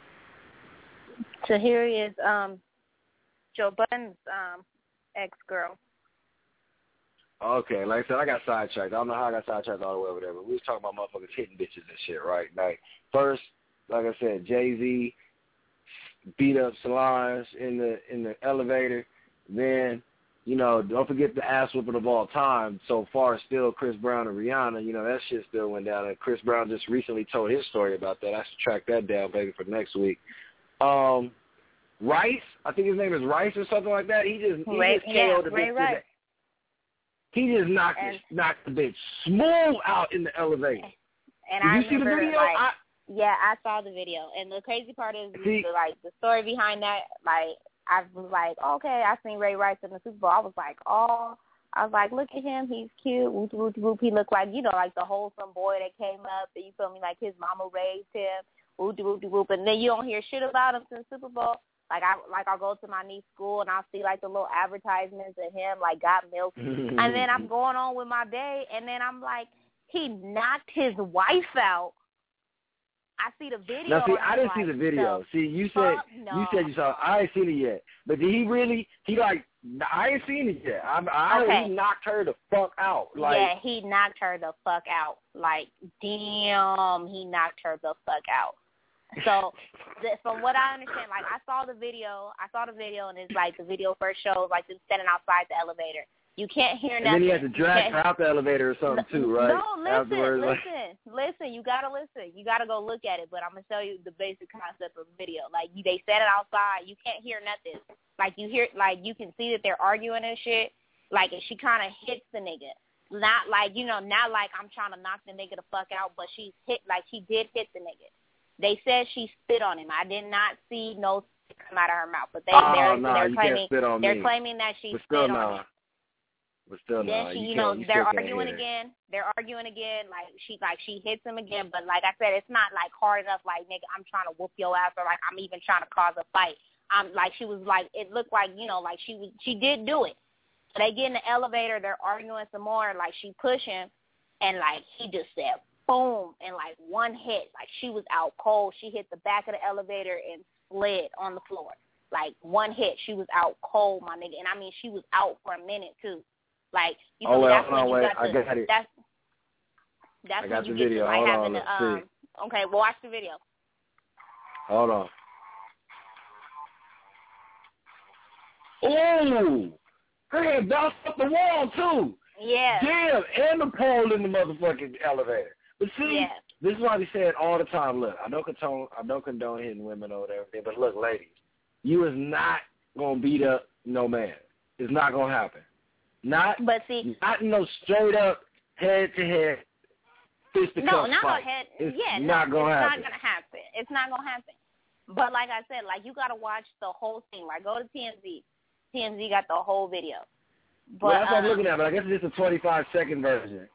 Tahiri is um Joe Budden's um ex girl. Okay, like I said, I got sidetracked. I don't know how I got sidetracked all the way over there, but we was talking about motherfuckers hitting bitches and shit, right? Like first, like I said, Jay-Z beat up Solange in the in the elevator. Then, you know, don't forget the ass whooping of all time. So far, still Chris Brown and Rihanna. You know, that shit still went down. And Chris Brown just recently told his story about that. I should track that down, baby, for next week. Um, Rice, I think his name is Rice or something like that. He just he Ray, just K O'd yeah, the Ray bitch. Rice. He just knocked And, the, knocked the bitch smooth out in the elevator. And Did I you see the remember, video? like, I, yeah, I saw the video. And the crazy part is, See, the, like, the story behind that, like, I was like, okay, I seen Ray Rice in the Super Bowl. I was like, oh, I was like, look at him. He's cute. Whoop, whoop, whoop. He looked like, you know, like the wholesome boy that came up. You feel me? Like his mama raised him. Whoop, whoop, whoop. And then you don't hear shit about him since Super Bowl. Like, I, like I'll go to my niece's school and I'll see, like, the little advertisements of him, like, got milk. And then I'm going on with my day, and then I'm like, he knocked his wife out. I see the video. Now, see, I didn't like, see the video. So, see, you said no. you said you saw. I ain't seen it yet. But did he really? He like I ain't seen it yet. I, I okay. he knocked her the fuck out. Like, yeah, he knocked her the fuck out. Like, damn, he knocked her the fuck out. So, the, from what I understand, like, I saw the video. I saw the video, and it's like the video first shows like them standing outside the elevator. You can't hear and nothing. then he had to drag her out the elevator or something too, right? No, listen, Afterwards, listen, like... listen. You gotta listen. You gotta go look at it. But I'm gonna tell you the basic concept of the video. Like, you, they set it outside. You can't hear nothing. Like, you hear, like, you can see that they're arguing and shit. Like, and she kind of hits the nigga. Not like, you know, not like I'm trying to knock the nigga the fuck out, but she hit, like, she did hit the nigga. They said she spit on him. I did not see no spit come out of her mouth, but they oh, they're, nah, they're you claiming can't spit on they're me. claiming that she but spit still, on nah. him. But still, Then nah, she, you, you know, you they're still arguing can't again. They're arguing again. Like she, like she hits him again. But like I said, it's not like hard enough. Like, nigga, I'm trying to whoop your ass, or like I'm even trying to cause a fight. I'm like she was like it looked like, you know, like she was she did do it. So they get in the elevator. They're arguing some more. Like she pushed him, and like he just said boom, and like one hit. Like she was out cold. She hit the back of the elevator and slid on the floor. Like one hit, she was out cold, my nigga. And I mean, she was out for a minute too. Like, you know, oh, well, that's when no, you wait, got the, I got it. that's, that's I got when you the get video. to, like, Hold having on, the, let's um, see. okay, well, watch the video. Hold on. Oh, her head bounced off the wall, too. Yeah. Damn, and the pole in the motherfucking elevator. But see, yeah. this is why we say it all the time. Look, I don't condone, I don't condone hitting women or whatever, but look, ladies, you is not going to beat up no man. It's not going to happen. Not, but see, not no straight up head to head fist to no, cuff not fight. no head. It's yeah, not no, gonna it's happen. not gonna happen. It's not gonna happen. But like I said, like you gotta watch the whole thing. Like go to T M Z. T M Z got the whole video. But well, that's what um, I'm looking at. But I guess it's just a twenty-five second version.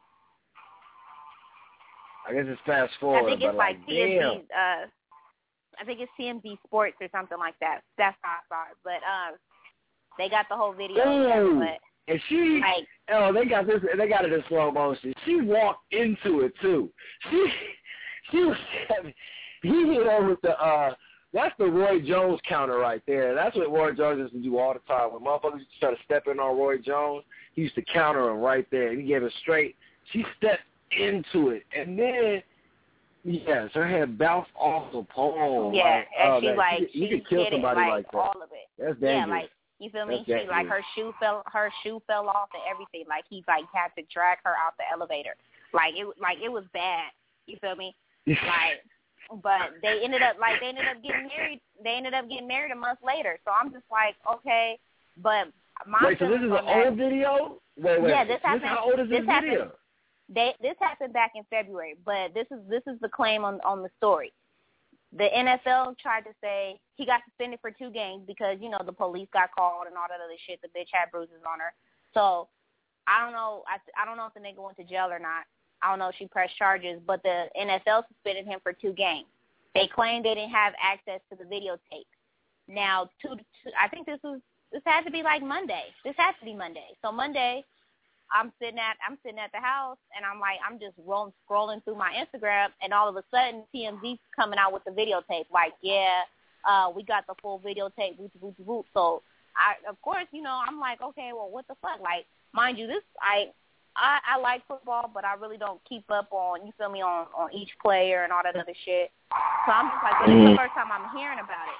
I guess it's fast forward. I think it's but like, like T M Z. damn. Uh, I think it's T M Z Sports or something like that. That's how I saw it. But um, they got the whole video. Ooh. But And she, like, oh, they got this. They got it in slow motion. She walked into it too. She, she was. He hit her with the. uh That's the Roy Jones counter right there. That's what Roy Jones used to do all the time. When motherfuckers used to try to step in on Roy Jones, he used to counter him right there. He gave it straight. She stepped into it, and then yes, her head bounced off the pole. Yeah, like, and oh, she man, like you, she you could kill hit somebody it, like, like that. all of it. That's dangerous. Yeah, like. You feel me? That's She like her shoe fell, her shoe fell off and everything. Like he like had to drag her out the elevator. Like it, like it was bad. You feel me? Like, but they ended up like they ended up getting married. They ended up getting married a month later. So I'm just like, okay, but my wait, so this is an old video? Wait, wait. Yeah, this happened. How old is this, this video? Happened, they this happened back in February, but this is this is the claim on on the story. The N F L tried to say he got suspended for two games because, you know, the police got called and all that other shit. The bitch had bruises on her. So I don't know. I, I don't know if the nigga went to jail or not. I don't know if she pressed charges, but the N F L suspended him for two games. They claimed they didn't have access to the videotape. Now, two, two, I think this was this had to be like Monday. This has to be Monday. So Monday, I'm sitting at I'm sitting at the house, and I'm like, I'm just rolling, scrolling through my Instagram, and all of a sudden, T M Z's coming out with the videotape. Like, yeah, uh, we got the full videotape. Whoop, whoop, whoop. So, I, of course, you know, I'm like, okay, well, what the fuck? Like, mind you, this I, I, I like football, but I really don't keep up on, you feel me, on, on each player and all that other shit. So I'm just like, this is the first time I'm hearing about it.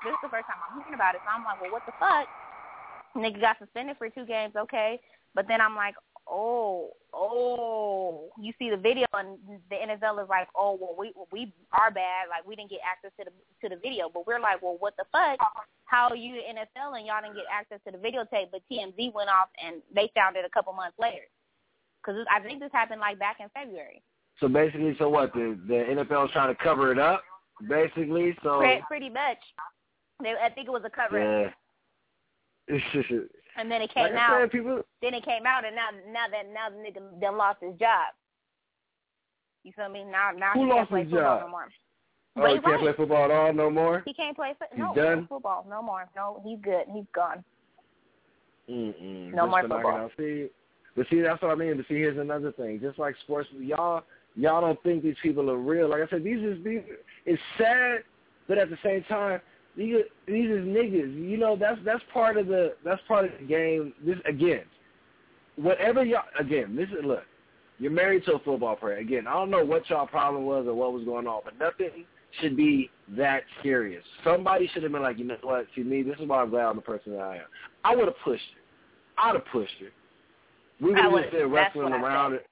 this is the first time I'm hearing about it. So I'm like, well, what the fuck? Nigga got suspended for two games, okay. But then I'm like, oh, oh, you see the video, and the N F L is like, oh, well, we we are bad. Like, we didn't get access to the to the video. But we're like, well, what the fuck? How are you the N F L and y'all didn't get access to the videotape? But T M Z went off, and they found it a couple months later. Because I think this happened, like, back in February. So basically, so what? The, the N F L is trying to cover it up, basically? So Pretty, pretty much. They, I think it was a cover-up. Yeah. And then it came like out. Said, people... Then it came out, and now, now that now the nigga done lost his job. You feel me? Now, now Who he lost can't play his football job? no more. Oh, he can't right. play football at all no more? He can't play fo- He's no, done? no football no more. No, he's good. He's gone. Mm-mm. No Just more for knocking football. out. See, but see, that's what I mean. But see, here's another thing. Just like sports, y'all, y'all don't think these people are real. Like I said, these is these. It's sad, but at the same time, these these is niggas. You know, that's that's part of the that's part of the game. This again, whatever y'all again. This is look. You're married to a football player. Again, I don't know what y'all problem was or what was going on, but nothing should be that serious. Somebody should have been like, you know what? See me, this is why I'm glad I'm the person that I am. I would have pushed her. I'd have pushed her. We would have just been wrestling around it.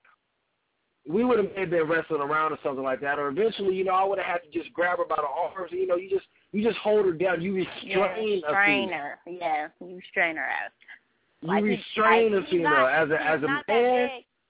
We would have been wrestling around or something like that, or eventually, you know, I would have had to just grab her by the arms. You know, you just you just hold her down. You restrain yeah, a strain female. her. Yeah, you strain her out. You Like, restrain like, a female not, as a as a not man.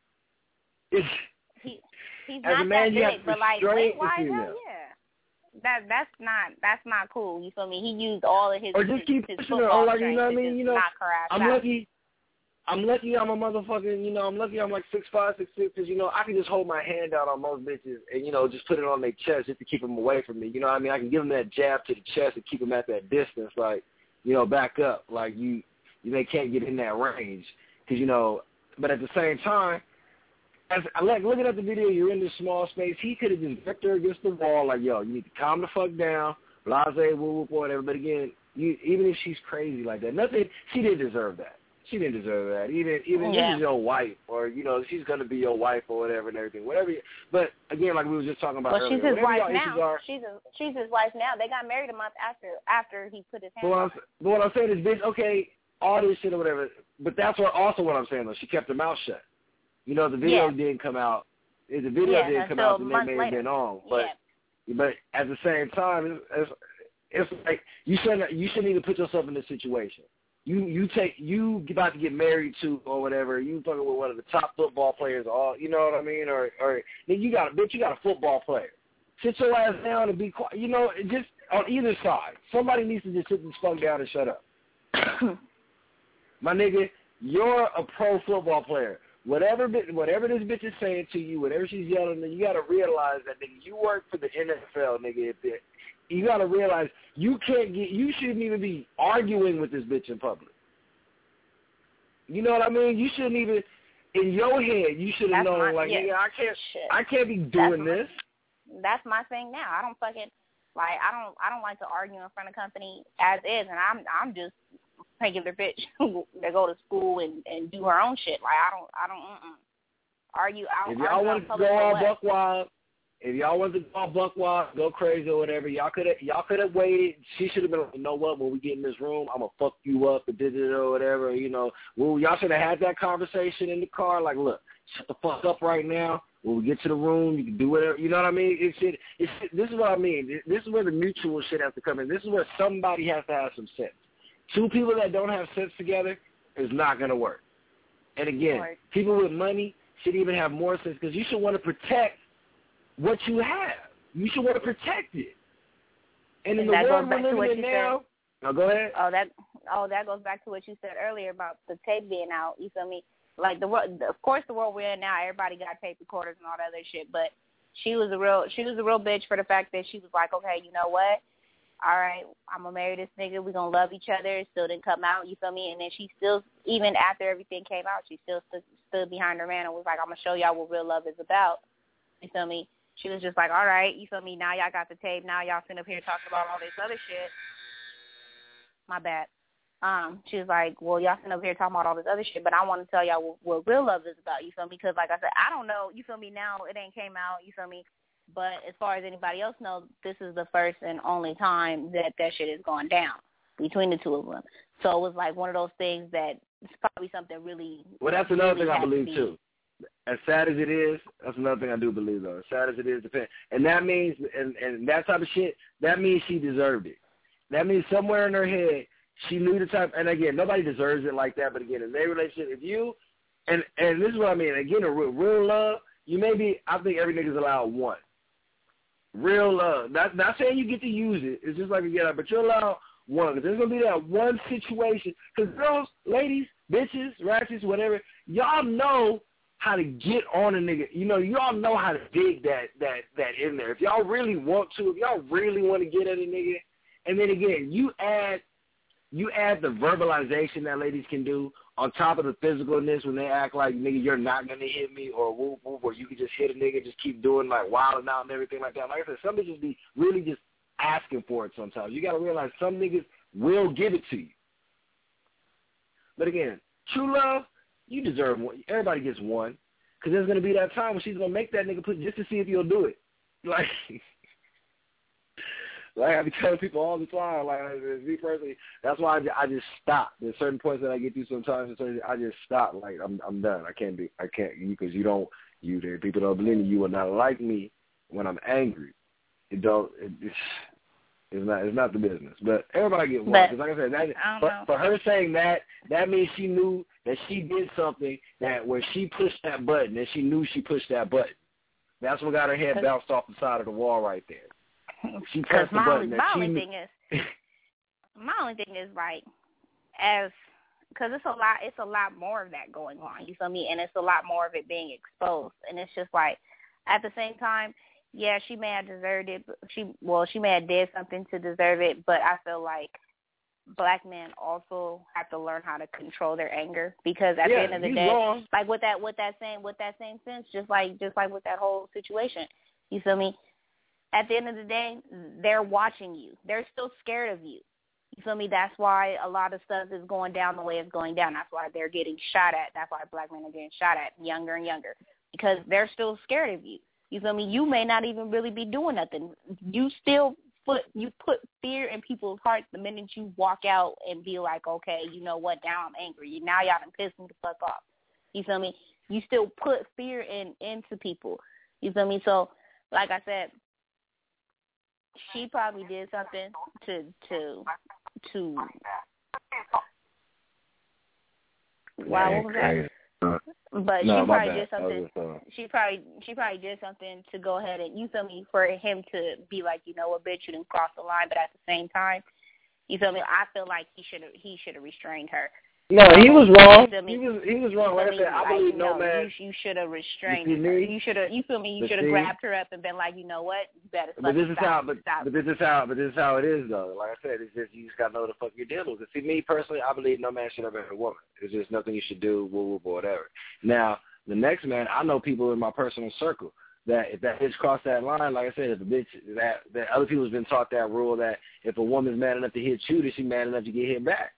He, he's as not a man, that you have big, to but like restrain weight wise, the female. yeah. That that's not that's not cool. You feel me? He used all of his or just keep his, his pushing her, football or like you know what I strength to mean. You just know, knock her ass I'm out. lucky. I'm lucky I'm a motherfucking, you know, I'm lucky I'm like six five, six six, because, you know, I can just hold my hand out on most bitches and, you know, just put it on their chest just to keep them away from me. You know what I mean? I can give them that jab to the chest and keep them at that distance, like, you know, back up. Like, you, you they can't get in that range. Because, you know, but at the same time, as I like looking at the video, you're in this small space. He could have just gripped her against the wall, like, yo, you need to calm the fuck down, blase, woo, woo, whatever. But again, you, even if she's crazy like that, nothing, she didn't deserve that. She didn't deserve that. Even even yeah. this is your wife, or, you know, she's going to be your wife or whatever and everything. Whatever. You, but, again, like we were just talking about well, earlier. she's his wife now. Are, she's, a, she's his wife now. They got married a month after after he put his hand but what, on I'm, her. but what I'm saying is, bitch, okay, all this shit or whatever, but that's what also what I'm saying, though. She kept her mouth shut. You know, the video yeah. didn't come out. If the video yeah, didn't come out, then they may later. have been on. But yeah. but at the same time, it's, it's, it's like you shouldn't you shouldn't even put yourself in this situation. You you take you about to get married to or whatever. You fucking with one of the top football players. All you know what I mean? Or or then you got a bitch. You got a football player. Sit your ass down and be quiet. You know, just on either side, somebody needs to just sit this fuck down and shut up. My nigga, you're a pro football player. Whatever whatever this bitch is saying to you, whatever she's yelling, you got to realize that, nigga, you work for the N F L, nigga. If it, you got to realize you can't get, you shouldn't even be arguing with this bitch in public. You know what I mean? You shouldn't even, in your head, you should have known, my, like, yeah, nigga, I can't, shit. I can't be doing that's this. My, that's my thing now. I don't fucking, like, I don't, I don't like to argue in front of company as is, and I'm, I'm just regular bitch that go to school and, and do her own shit. Like, I don't, I don't, mm-mm. Argue out. If y'all want to go all buck wild, if y'all want to go all buck wild, go crazy or whatever, y'all could have, y'all could have waited. She should have been like, you know what? When we get in this room, I'm gonna fuck you up and did it or whatever. You know, well, y'all should have had that conversation in the car. Like, look, shut the fuck up right now. When we get to the room, you can do whatever. You know what I mean? It's, it, it's, this is what I mean. This is where the mutual shit has to come in. This is where somebody has to have some sense. Two people that don't have sense together is not going to work. And again, right. people with money should even have more sense because you should want to protect what you have. You should want to protect it. And, and in the world we're living in now, no, go ahead. Oh, that oh that goes back to what you said earlier about the tape being out. You feel me? Like the world, of course, the world we're in now, everybody got tape recorders and all that other shit. But she was a real, she was a real bitch for the fact that she was like, okay, you know what? All right, I'm going to marry this nigga. We're going to love each other. It still didn't come out, you feel me? And then she still, even after everything came out, she still stood, stood behind her man and was like, I'm going to show y'all what real love is about. You feel me? She was just like, all right, you feel me? Now y'all got the tape. Now y'all sitting up here talking about all this other shit. My bad. Um, she was like, well, y'all sitting up here talking about all this other shit, but I want to tell y'all what, what real love is about, you feel me? Because, like I said, I don't know, you feel me? Now it ain't came out, you feel me? But as far as anybody else knows, this is the first and only time that that shit has gone down between the two of them. So it was like one of those things that it's probably something really. Well, that's another really thing I believe to too. As sad as it is, that's another thing I do believe though. As sad as it is, depend, and that means, and and that type of shit, that means she deserved it. That means somewhere in her head she knew the type. And again, nobody deserves it like that. But again, in their relationship, if you, and and this is what I mean. Again, a real, real love, you maybe I think every nigga's allowed one. Real love. Not not saying you get to use it. It's just like a get out, but you're allowed one. Because there's gonna be that one situation. Because girls, ladies, bitches, ratchets, whatever, y'all know how to get on a nigga. You know, y'all know how to dig that that that in there. If y'all really want to, if y'all really want to get at a nigga, and then again, you add you add the verbalization that ladies can do on top of the physicalness when they act like, nigga, you're not going to hit me, or whoop, whoop, or you can just hit a nigga, just keep doing, like, wilding out and everything like that. Like I said, some bitches be really just asking for it sometimes. You got to realize some niggas will give it to you. But again, true love, you deserve one. Everybody gets one. Because there's going to be that time when she's going to make that nigga put just to see if you'll do it. Like, like I be telling people all the time, like, me personally, that's why I, I just stop. There's certain points that I get to sometimes, and certain, I just stop. Like, I'm I'm done. I can't be, I can't, because you don't, you, there, people don't believe me. You will not like me when I'm angry. It don't, it, it's, it's not, it's not the business. But everybody get one. Because like I said, that, I for, for her saying that, that means she knew that she did something that when she pushed that button, and she knew she pushed that button. That's what got her head bounced off the side of the wall right there. She pressed the my button. only, that my she only knew. thing is, my only thing is like, as because it's a lot, it's a lot more of that going on. You feel me? And it's a lot more of it being exposed. And it's just like, at the same time, yeah, she may have deserved it. But she well, she may have did something to deserve it. But I feel like black men also have to learn how to control their anger, because at yeah, the end of the he's day, wrong. like with that, with that same, with that same sense, just like, just like with that whole situation, you feel me? At the end of the day, they're watching you. They're still scared of you. You feel me? That's why a lot of stuff is going down the way it's going down. That's why they're getting shot at. That's why black men are getting shot at younger and younger, because they're still scared of you. You feel me? You may not even really be doing nothing. You still put you put fear in people's hearts the minute you walk out and be like, okay, you know what? Now I'm angry. Now y'all done pissed me the fuck off. You feel me? You still put fear in into people. You feel me? So, like I said, she probably did something to to to. Wow, what was that? But no, she probably did bad. something. She probably she probably did something to go ahead and, you feel me, for him to be like, you know what, bitch, you didn't cross the line. But at the same time, you feel me, I feel like he should have he should have restrained her. No, he was wrong. You He was he was wrong. Like I said, I like, believe no, no man. You, you should have restrained You see her. me? You should have. You feel me? You But should have see? grabbed her up and been like, you know what? You better. But this is stop, how. But, stop. but this is how. But this is how it is, though. Like I said, it's just you just gotta know what the fuck you're dealing with. See, me personally, I believe no man should ever hit a woman. It's just nothing you should do, woo woo, or whatever. Now, the next man, I know people in my personal circle that if that bitch crossed that line, like I said, if a bitch that that other people's been taught that rule that if a woman's man enough to hit you, then she's man enough to get hit back.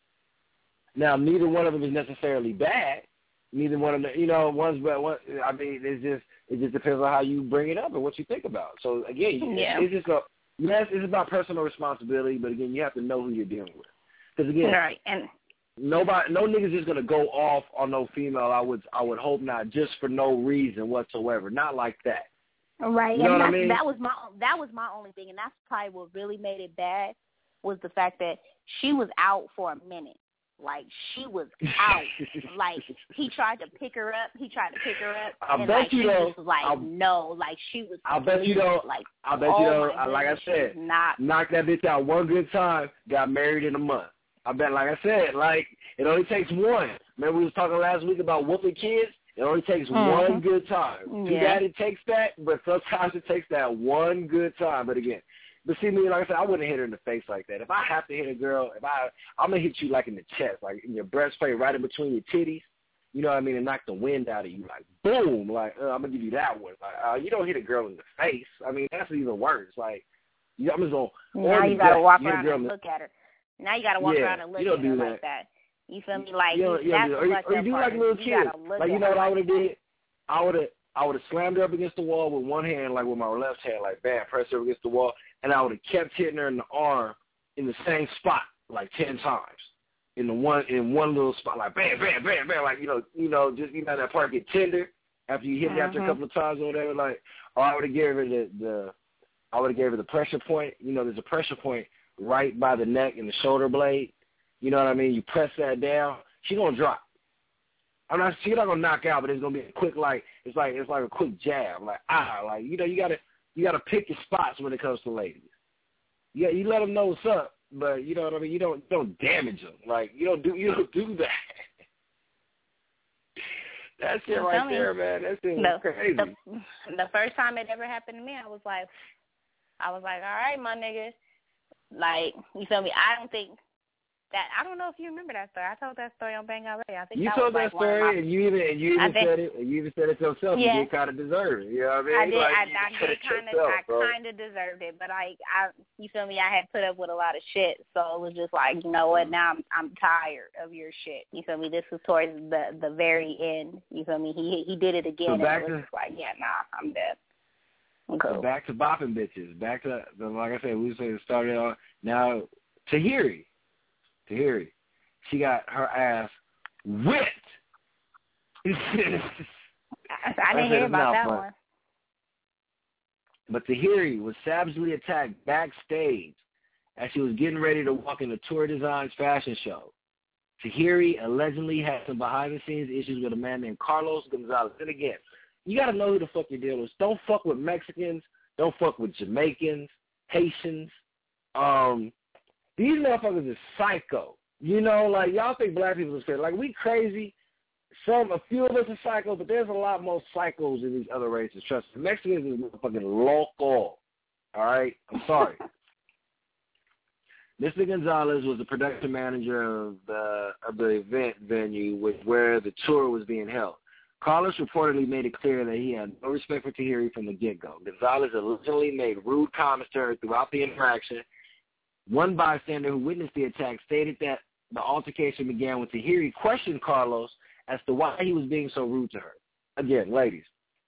Now, neither one of them is necessarily bad. Neither one of them, you know, one's but one. I mean, it's just it just depends on how you bring it up and what you think about. So again, yeah. it's just a yes, it's about personal responsibility, but again, you have to know who you're dealing with. Because again, right, and nobody, no nigga's just gonna go off on no female. I would, I would hope not, just for no reason whatsoever. Not like that. Right, you know and what I mean? that was my that was my only thing, and that's probably what really made it bad was the fact that she was out for a minute. Like, she was out. Like, he tried to pick her up. He tried to pick her up. I and, bet like, you she don't. just was like, I'll, no. Like, she was I bet you don't. Like, I bet oh you don't. my Like I goodness, said, not. knock that bitch out one good time, got married in a month. I bet, like I said, like, it only takes one. Remember we was talking last week about whooping kids? It only takes Mm-hmm. one good time. Too Yeah. bad it takes that, but sometimes it takes that one good time. But again, but see me, like I said, I wouldn't hit her in the face like that. If I have to hit a girl, if I, I'm going to hit you like in the chest, like in your breastplate, right in between your titties, you know what I mean, and knock the wind out of you, like, boom, like, uh, I'm going to give you that one. Like, uh, you don't hit a girl in the face. I mean, that's even worse. Like, you, I'm just going to... Now you got to walk you around and the, look at her. Now you got to walk yeah, around and look you don't at her do like that. You feel me? Like, you you, don't, you that's don't do, or, what or you do like little kids. Look like, you know what I would have did? I would have... I would have slammed her up against the wall with one hand, like with my left hand, like bam, pressed her against the wall, and I would have kept hitting her in the arm in the same spot like ten times in the one in one little spot, like bam, bam, bam, bam, like you know, you know, just you know that part get tender after you hit it mm-hmm. after a couple of times or whatever, like. Or I would have gave her the, the I would have gave her the pressure point. You know, there's a pressure point right by the neck and the shoulder blade. You know what I mean? You press that down, she's gonna drop. I'm not she's not gonna knock out, but it's gonna be a quick like it's like it's like a quick jab, like ah, like you know you gotta you gotta pick your spots when it comes to ladies. Yeah, you let them know what's up, but you know what I mean. You don't you don't damage them. Like you don't do you don't do that. That shit right me, there, man. That shit the, was crazy. The, the first time it ever happened to me, I was like, I was like, all right, my nigga. Like, you feel me? I don't think that, I don't know if you remember that story. I told that story on Bang Out Radio. I think you that told was that like story, my, and you even and you even think, said it, and you even said it yourself. Yeah. You did kind of deserve it. You know what I mean? I did. Like, I, you I did kind of. I kind of deserved it, but I, I, you feel me? I had put up with a lot of shit, so it was just like, you know what? Now I'm, I'm tired of your shit. You feel me? This was towards the, the very end. You feel me? He, he did it again, So back and it was to, just like, yeah, nah, I'm dead. I'm cool. So back to bopping bitches. Back to like I said, we said it started on now. Tahiri, Tahiri, she got her ass whipped. I, I didn't hear about that fun. one. But Tahiri was savagely attacked backstage as she was getting ready to walk in the Tour Designs fashion show. Tahiri allegedly had some behind-the-scenes issues with a man named Carlos Gonzalez. And again, you got to know who the fuck you're dealing with. Don't fuck with Mexicans. Don't fuck with Jamaicans, Haitians. Um, these motherfuckers is psycho. You know, like, y'all think black people is crazy. Like, we crazy. Some, a few of us are psycho, but there's a lot more psychos in these other races. Trust me. Mexicans is motherfucking local. All right? I'm sorry. Mister Gonzalez was the production manager of the of the event venue with, where the tour was being held. Carlos reportedly made it clear that he had no respect for Tahiri from the get-go. Gonzalez allegedly made rude comments to her throughout the interaction. One bystander who witnessed the attack stated that the altercation began when Tahiri questioned Carlos as to why he was being so rude to her. Again, ladies,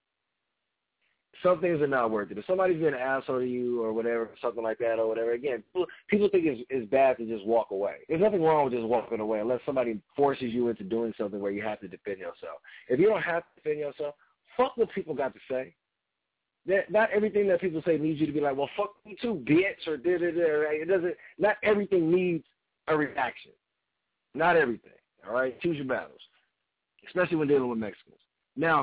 some things are not worth it. If somebody's been an asshole to you or whatever, something like that or whatever, again, people, people think it's, it's bad to just walk away. There's nothing wrong with just walking away unless somebody forces you into doing something where you have to defend yourself. If you don't have to defend yourself, fuck what people got to say. That, not everything that people say needs you to be like, well, fuck me too, bitch, or da-da-da. Right? It doesn't, not everything needs a reaction. Not everything, all right? Choose your battles, especially when dealing with Mexicans. Now,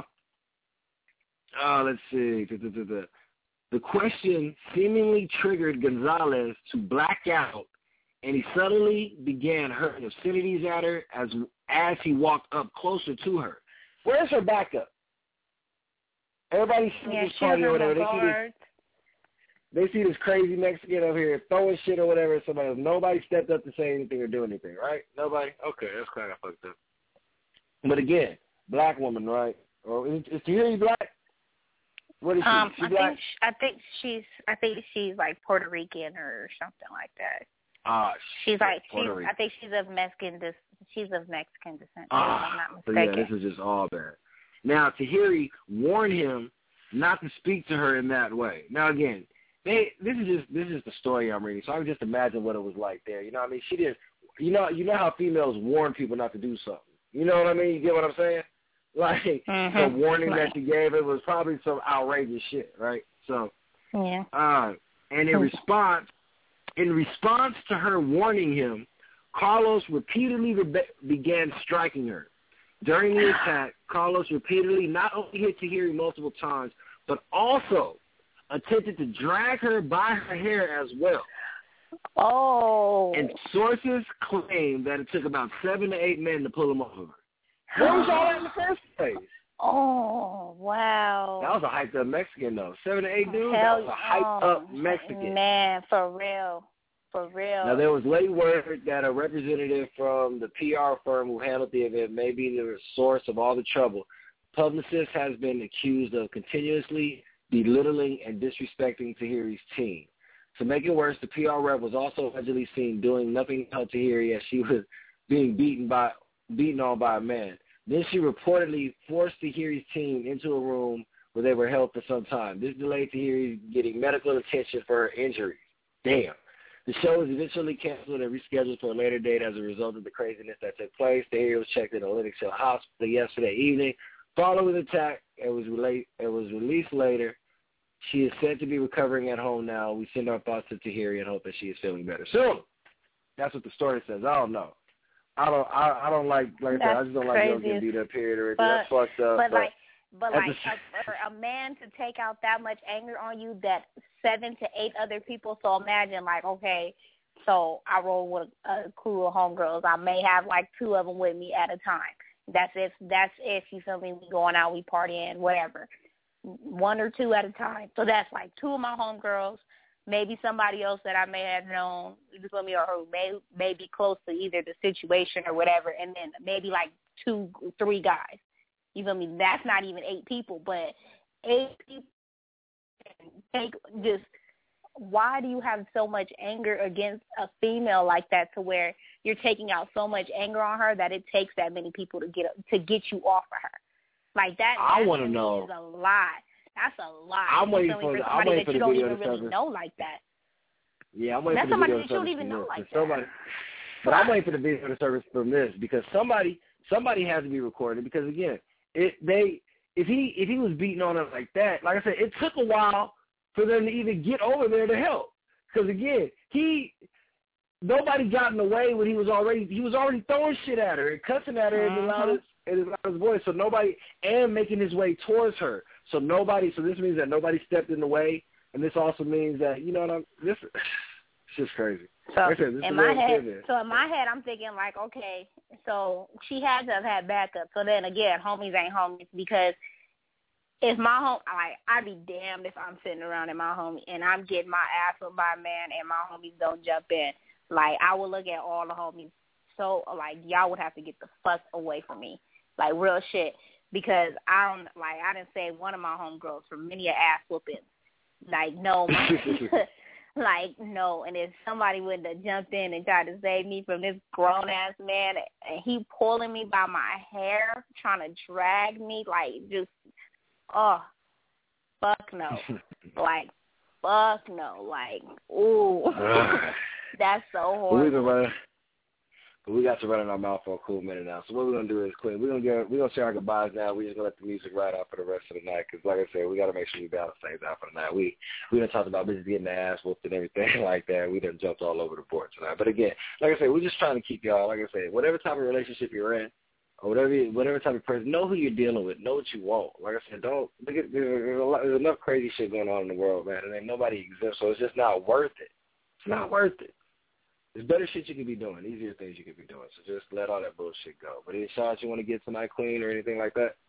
Uh, let's see. The, the, the, the question seemingly triggered Gonzalez to black out, and he suddenly began hurling obscenities at her as as he walked up closer to her. Where's her backup? Everybody sees yeah, this party or whatever. They see this, they see this crazy Mexican over here throwing shit or whatever. Somebody else. Nobody stepped up to say anything or do anything, right? Nobody? Okay, that's kind of fucked up. But again, black woman, right? Or is, is Tahiri black? What is she? Um, she I black? think sh- I think she's I think she's like Puerto Rican or something like that. Ah, she's like she's Puerto Rican. I think she's of Mexican dis- she's of Mexican descent. Ah, if I'm not so yeah, mistaken. this is just all bad. Now Tahiri warned him not to speak to her in that way. Now again, they this is just this is the story I'm reading, so I can just imagine what it was like there. You know what I mean? She did. You know you know how females warn people not to do something. You know what I mean? You get what I'm saying? Like, mm-hmm. the warning right. that she gave, it was probably some outrageous shit, right? So, yeah. Uh, and in response, in response to her warning him, Carlos repeatedly re- began striking her. During the attack, Carlos repeatedly not only hit Tahiri multiple times, but also attempted to drag her by her hair as well. Oh. And sources claim that it took about seven to eight men to pull him off of her. Where was all that in the first place? Oh, wow. That was a hyped up Mexican, though. Seven to eight dudes, Hell, that was a hyped oh, up Mexican. Man, for real. For real. Now, there was late word that a representative from the P R firm who handled the event may be the source of all the trouble. Publicist has been accused of continuously belittling and disrespecting Tahiri's team. To make it worse, the P R rep was also allegedly seen doing nothing to help Tahiri as she was being beaten by beaten on by a man. Then she reportedly forced Tahiri's team into a room where they were held for some time. This delayed Tahiri getting medical attention for her injuries. Damn. The show was eventually canceled and rescheduled for a later date as a result of the craziness that took place. Tahiri was checked in the Lenox Hill Hospital yesterday evening following the attack and was, relate, and was released later. She is said to be recovering at home now. We send our thoughts to Tahiri and hope that she is feeling better soon. That's what the story says. I don't know. I don't. I, I don't like. Like I said, I just don't like girls getting beat up. Period. Or anything. That's fucked up. But, but like, but like a, for a man to take out that much anger on you, that seven to eight other people. So imagine, like, okay, so I roll with a, a crew of homegirls. I may have like two of them with me at a time. That's if. That's if you feel me. We going out, we partying, whatever. One or two at a time. So that's like two of my homegirls, maybe somebody else that I may have known, you feel me, or who may, may be close to either the situation or whatever, and then maybe like two, three guys. You feel me? That's not even eight people, but eight people take just, why do you have so much anger against a female like that to where you're taking out so much anger on her that it takes that many people to get to get you off of her? Like that, I want to know. Is a lie. That's a lie. I'm waiting for, for, for I'm waiting that for you the don't video even to really surface. know like that. Yeah, I'm waiting That's for the somebody video that to you don't surface even from know this. like Somebody, that. but I'm waiting for the video to surface from this because somebody somebody has to be recorded because again, it they if he if he was beating on her like that, like I said, it took a while for them to even get over there to help. Because again, he nobody got in the way when he was already he was already throwing shit at her and cussing at her uh-huh. in the loudest in his loudest voice. So nobody and making his way towards her. So nobody. So this means that nobody stepped in the way, and this also means that you know what I'm. This it's just crazy. So like I said, this in is my head, there. so in my head, I'm thinking like, okay, so she had to have had backup. So then again, homies ain't homies because if my home, like, I'd be damned if I'm sitting around in my homie and I'm getting my ass whipped by a man and my homies don't jump in. Like, I would look at all the homies. So, like, y'all would have to get the fuck away from me. Like, real shit. Because I don't, like, I didn't say one of my homegirls for many a ass whoopings. Like, no, my, like, no. And if somebody would have jumped in and tried to save me from this grown-ass man, and he pulling me by my hair, trying to drag me, like, just, oh, fuck no. Like, fuck no. Like, ooh. That's so horrible. But we got to run in our mouth for a cool minute now. So what we're gonna do is, Quinn, we're gonna get, we're gonna say our goodbyes now. We're just gonna let the music ride out for the rest of the night. Because like I said, we gotta make sure we balance things out for the night. We we done talked about bitches getting their ass whooped and everything like that. We done jumped all over the board tonight. But again, like I said, we're just trying to keep y'all. Like I said, whatever type of relationship you're in, or whatever whatever type of person, know who you're dealing with. Know what you want. Like I said, don't look at there's, a lot, there's enough crazy shit going on in the world, man, and ain't nobody exempt. So it's just not worth it. It's not worth it. There's better shit you could be doing, easier things you could be doing. So just let all that bullshit go. But any shots you want to get tonight, Queen, or anything like that?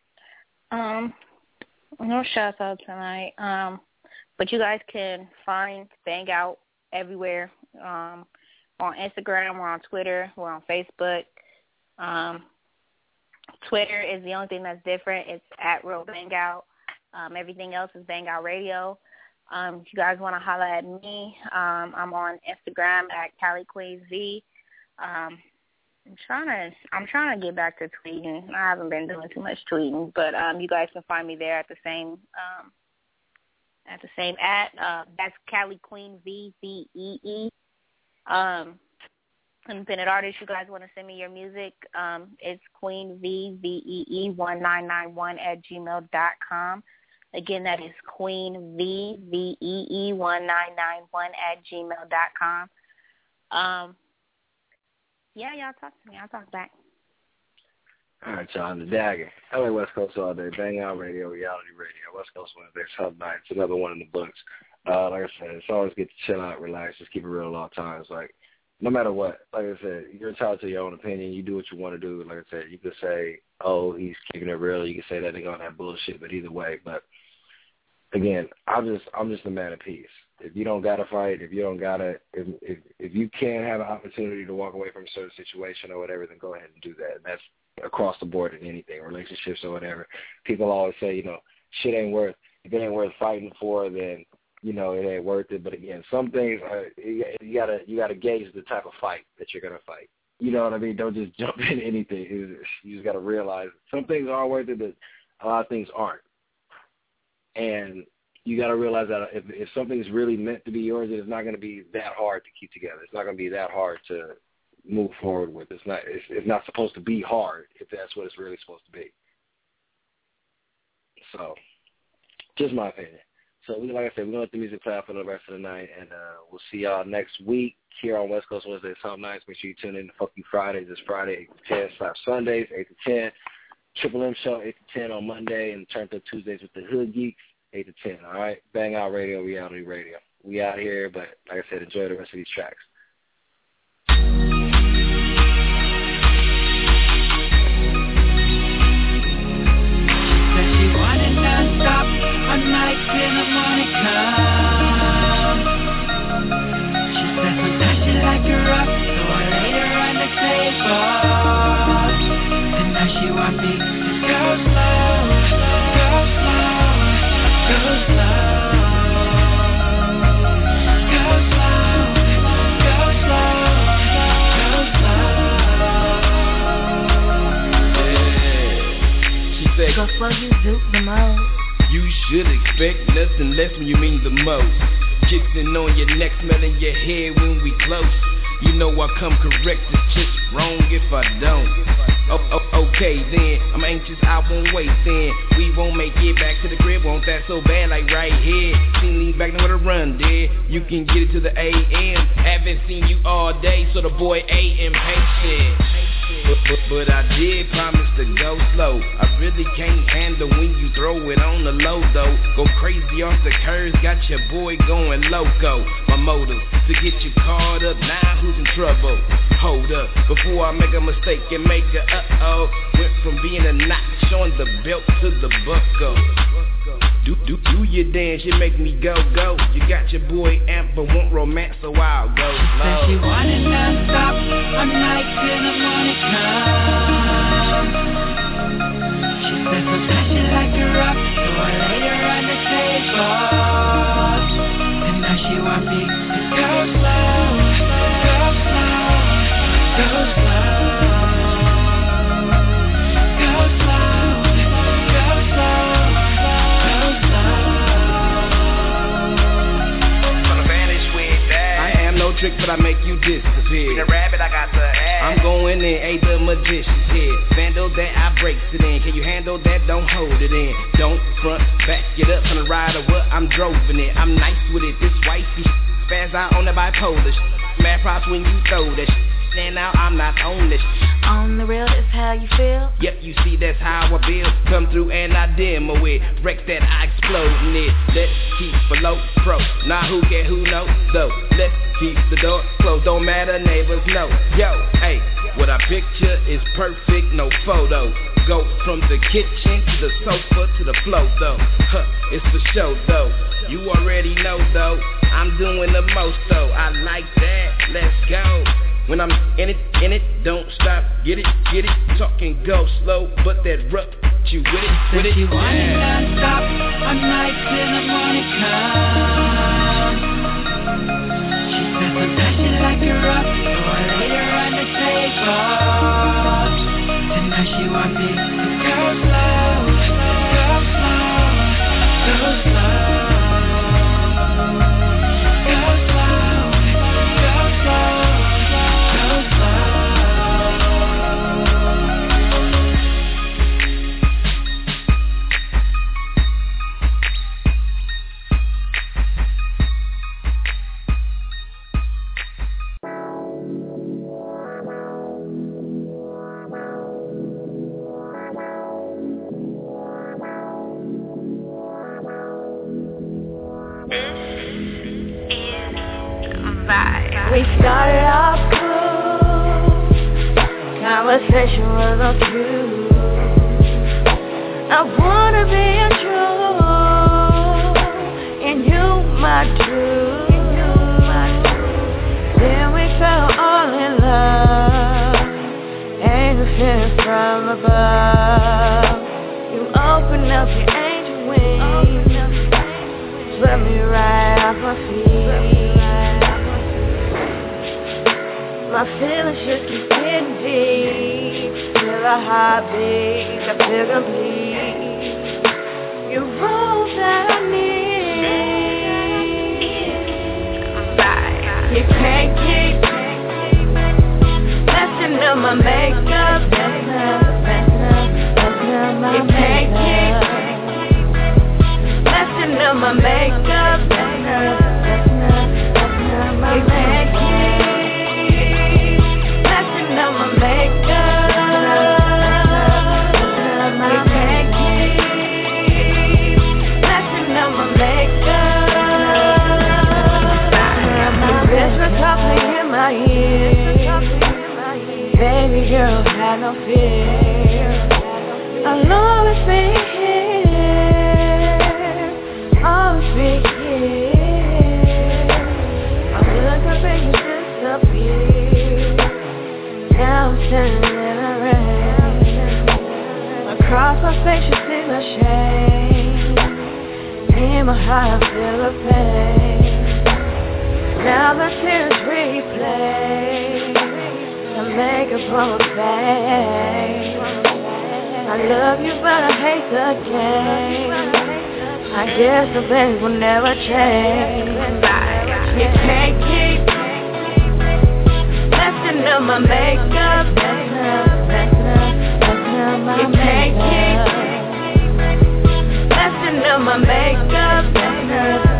Um, no shots out tonight. Um, but you guys can find Bang Out everywhere. Um, on Instagram, we're on Twitter, we're on Facebook. Um, Twitter is the only thing that's different. It's at Real Bang Out. Um, everything else is Bang Out Radio. Um, if you guys want to holler at me, um, I'm on Instagram at Cali Queen V. Um, I'm trying to I'm trying to get back to tweeting. I haven't been doing too much tweeting, but um, you guys can find me there at the same um, at the same at. Uh, that's Cali Queen V V E E. Um, independent artist, you guys want to send me your music? Um, it's Queen V V E E one nine nine one at gmail dot com. Again, that is Queen V V E E one nine nine one at gmail dot com. Um, yeah, y'all talk to me. I'll talk back. All right, y'all. The Dagger. L A West Coast all day. Bang Out Radio, Reality Radio. West Coast Wednesdays, Hub Nights. Another one in the books. Uh, like I said, it's always good to chill out, relax, just keep it real at all times. Like, no matter what, like I said, you're entitled to your own opinion. You do what you want to do. Like I said, you could say, oh, he's keeping it real. You could say that nigga on that bullshit, but either way. But again, I'm just I'm just a man of peace. If you don't gotta fight, if you don't gotta, if if if you can't have an opportunity to walk away from a certain situation or whatever, then go ahead and do that. And that's across the board in anything, relationships or whatever. People always say, you know, shit ain't worth if it ain't worth fighting for, then you know it ain't worth it. But again, some things are, you gotta you gotta gauge the type of fight that you're gonna fight. You know what I mean? Don't just jump in anything. You just gotta realize some things are worth it, but a lot of things aren't. And you got to realize that if, if something's really meant to be yours, it's not going to be that hard to keep together. It's not going to be that hard to move forward with. It's not. It's, it's not supposed to be hard if that's what it's really supposed to be. So, just my opinion. So, we, like I said, we're going to let the music play out for the rest of the night, and uh, we'll see y'all next week here on West Coast Wednesdays, Hump Nights. Make sure you tune in to Fuck You Fridays. It's Friday, eight to ten, slash Sundays, eight to ten. Triple M Show, eight to ten on Monday, and Turned Up Tuesdays with the Hood Geeks, eight to ten, all right? Bang Out Radio, Reality Radio. We out here, but like I said, enjoy the rest of these tracks. Stop on nights in the morning come. She said sometimes she like to rock, so I laid her on the table. And now she want me to go slow, go slow, go slow, go slow, go slow, go slow. Yeah. She said, go slow, you zoot the most. You should expect nothing less when you mean the most. Kissing on your neck, smelling your hair when we close. You know I come correct, it's just wrong if I don't. Oh, oh, okay then, I'm anxious, I won't wait then. We won't make it back to the crib, won't that so bad like right here. Seen lean back, now where to run, dear. You can get it to the A M. Haven't seen you all day, so the boy A impatient. But, but, but I did promise to go slow. I really can't handle when you throw it on the low though. Go crazy off the curves, got your boy going loco. My motive to get you caught up, now who's in trouble? Hold up, before I make a mistake and make a uh-oh. Went from being a notch on the belt to the buckle. Do, do, do your dance, you make me go, go. You got your boy amp, but want romance, so I'll go slow. Said she wanted non-stop, on nights in the morning come. She said sometimes she like to rock, so I laid her on the table. And now she want me to go slow, go slow, go slow. Trick, but I make you disappear. The rabbit I got the ass. I'm going in, ain't the magician's head. Vandal that I breaks it in. Can you handle that? Don't hold it in. Don't front, back it up on the ride or what? I'm droving it. I'm nice with it. This wifey spaz out on the bipolar. Mad props when you throw that shit. And now I'm not on this. On the real, is how you feel. Yep, you see that's how I feel. Come through and I demo it. Wreck that I explode in it. Let's keep below pro. Now who care who know though. Let's keep the door closed. Don't matter, neighbors know. Yo, hey, what I picture is perfect, no photo. Go from the kitchen to the sofa to the floor though. Huh, it's for show though. You already know though. I'm doing the most though. I like that. Let's go. When I'm in it, in it, don't stop, get it, get it, talking go slow, but that rough, you with it, with it, she wanted non-stop, on nights in the morning come. She said sometimes she like to rock, so I laid her on the table. And now she want me to go slow, go slow, go slow. We started off cool, conversation was on cue. I wanna be a true, and you my truth. Then we fell all in love, angel feeling from above. You open up your angel wings, swept me right off my feet. My feelings just keep getting deep, till a heart beats, I feel complete. You roll down my makeup, messing up, messing up, messing up my makeup. Messing up my makeup, messing up my makeup. Messing up my makeup. The whisper talking in my ear. Baby girl, have no fear. I'll always be here, always be here. I look up and you disappear. Now I'm standing in the rain. Across my face you see the shame. In my heart I feel the pain. Now the tears replay. I make up for my face. I love you but I hate the game. I guess the things will never change. You can't keep messing up my makeup, messing up, messing up, messing up my makeup. You can't keep messing up my makeup, messing up.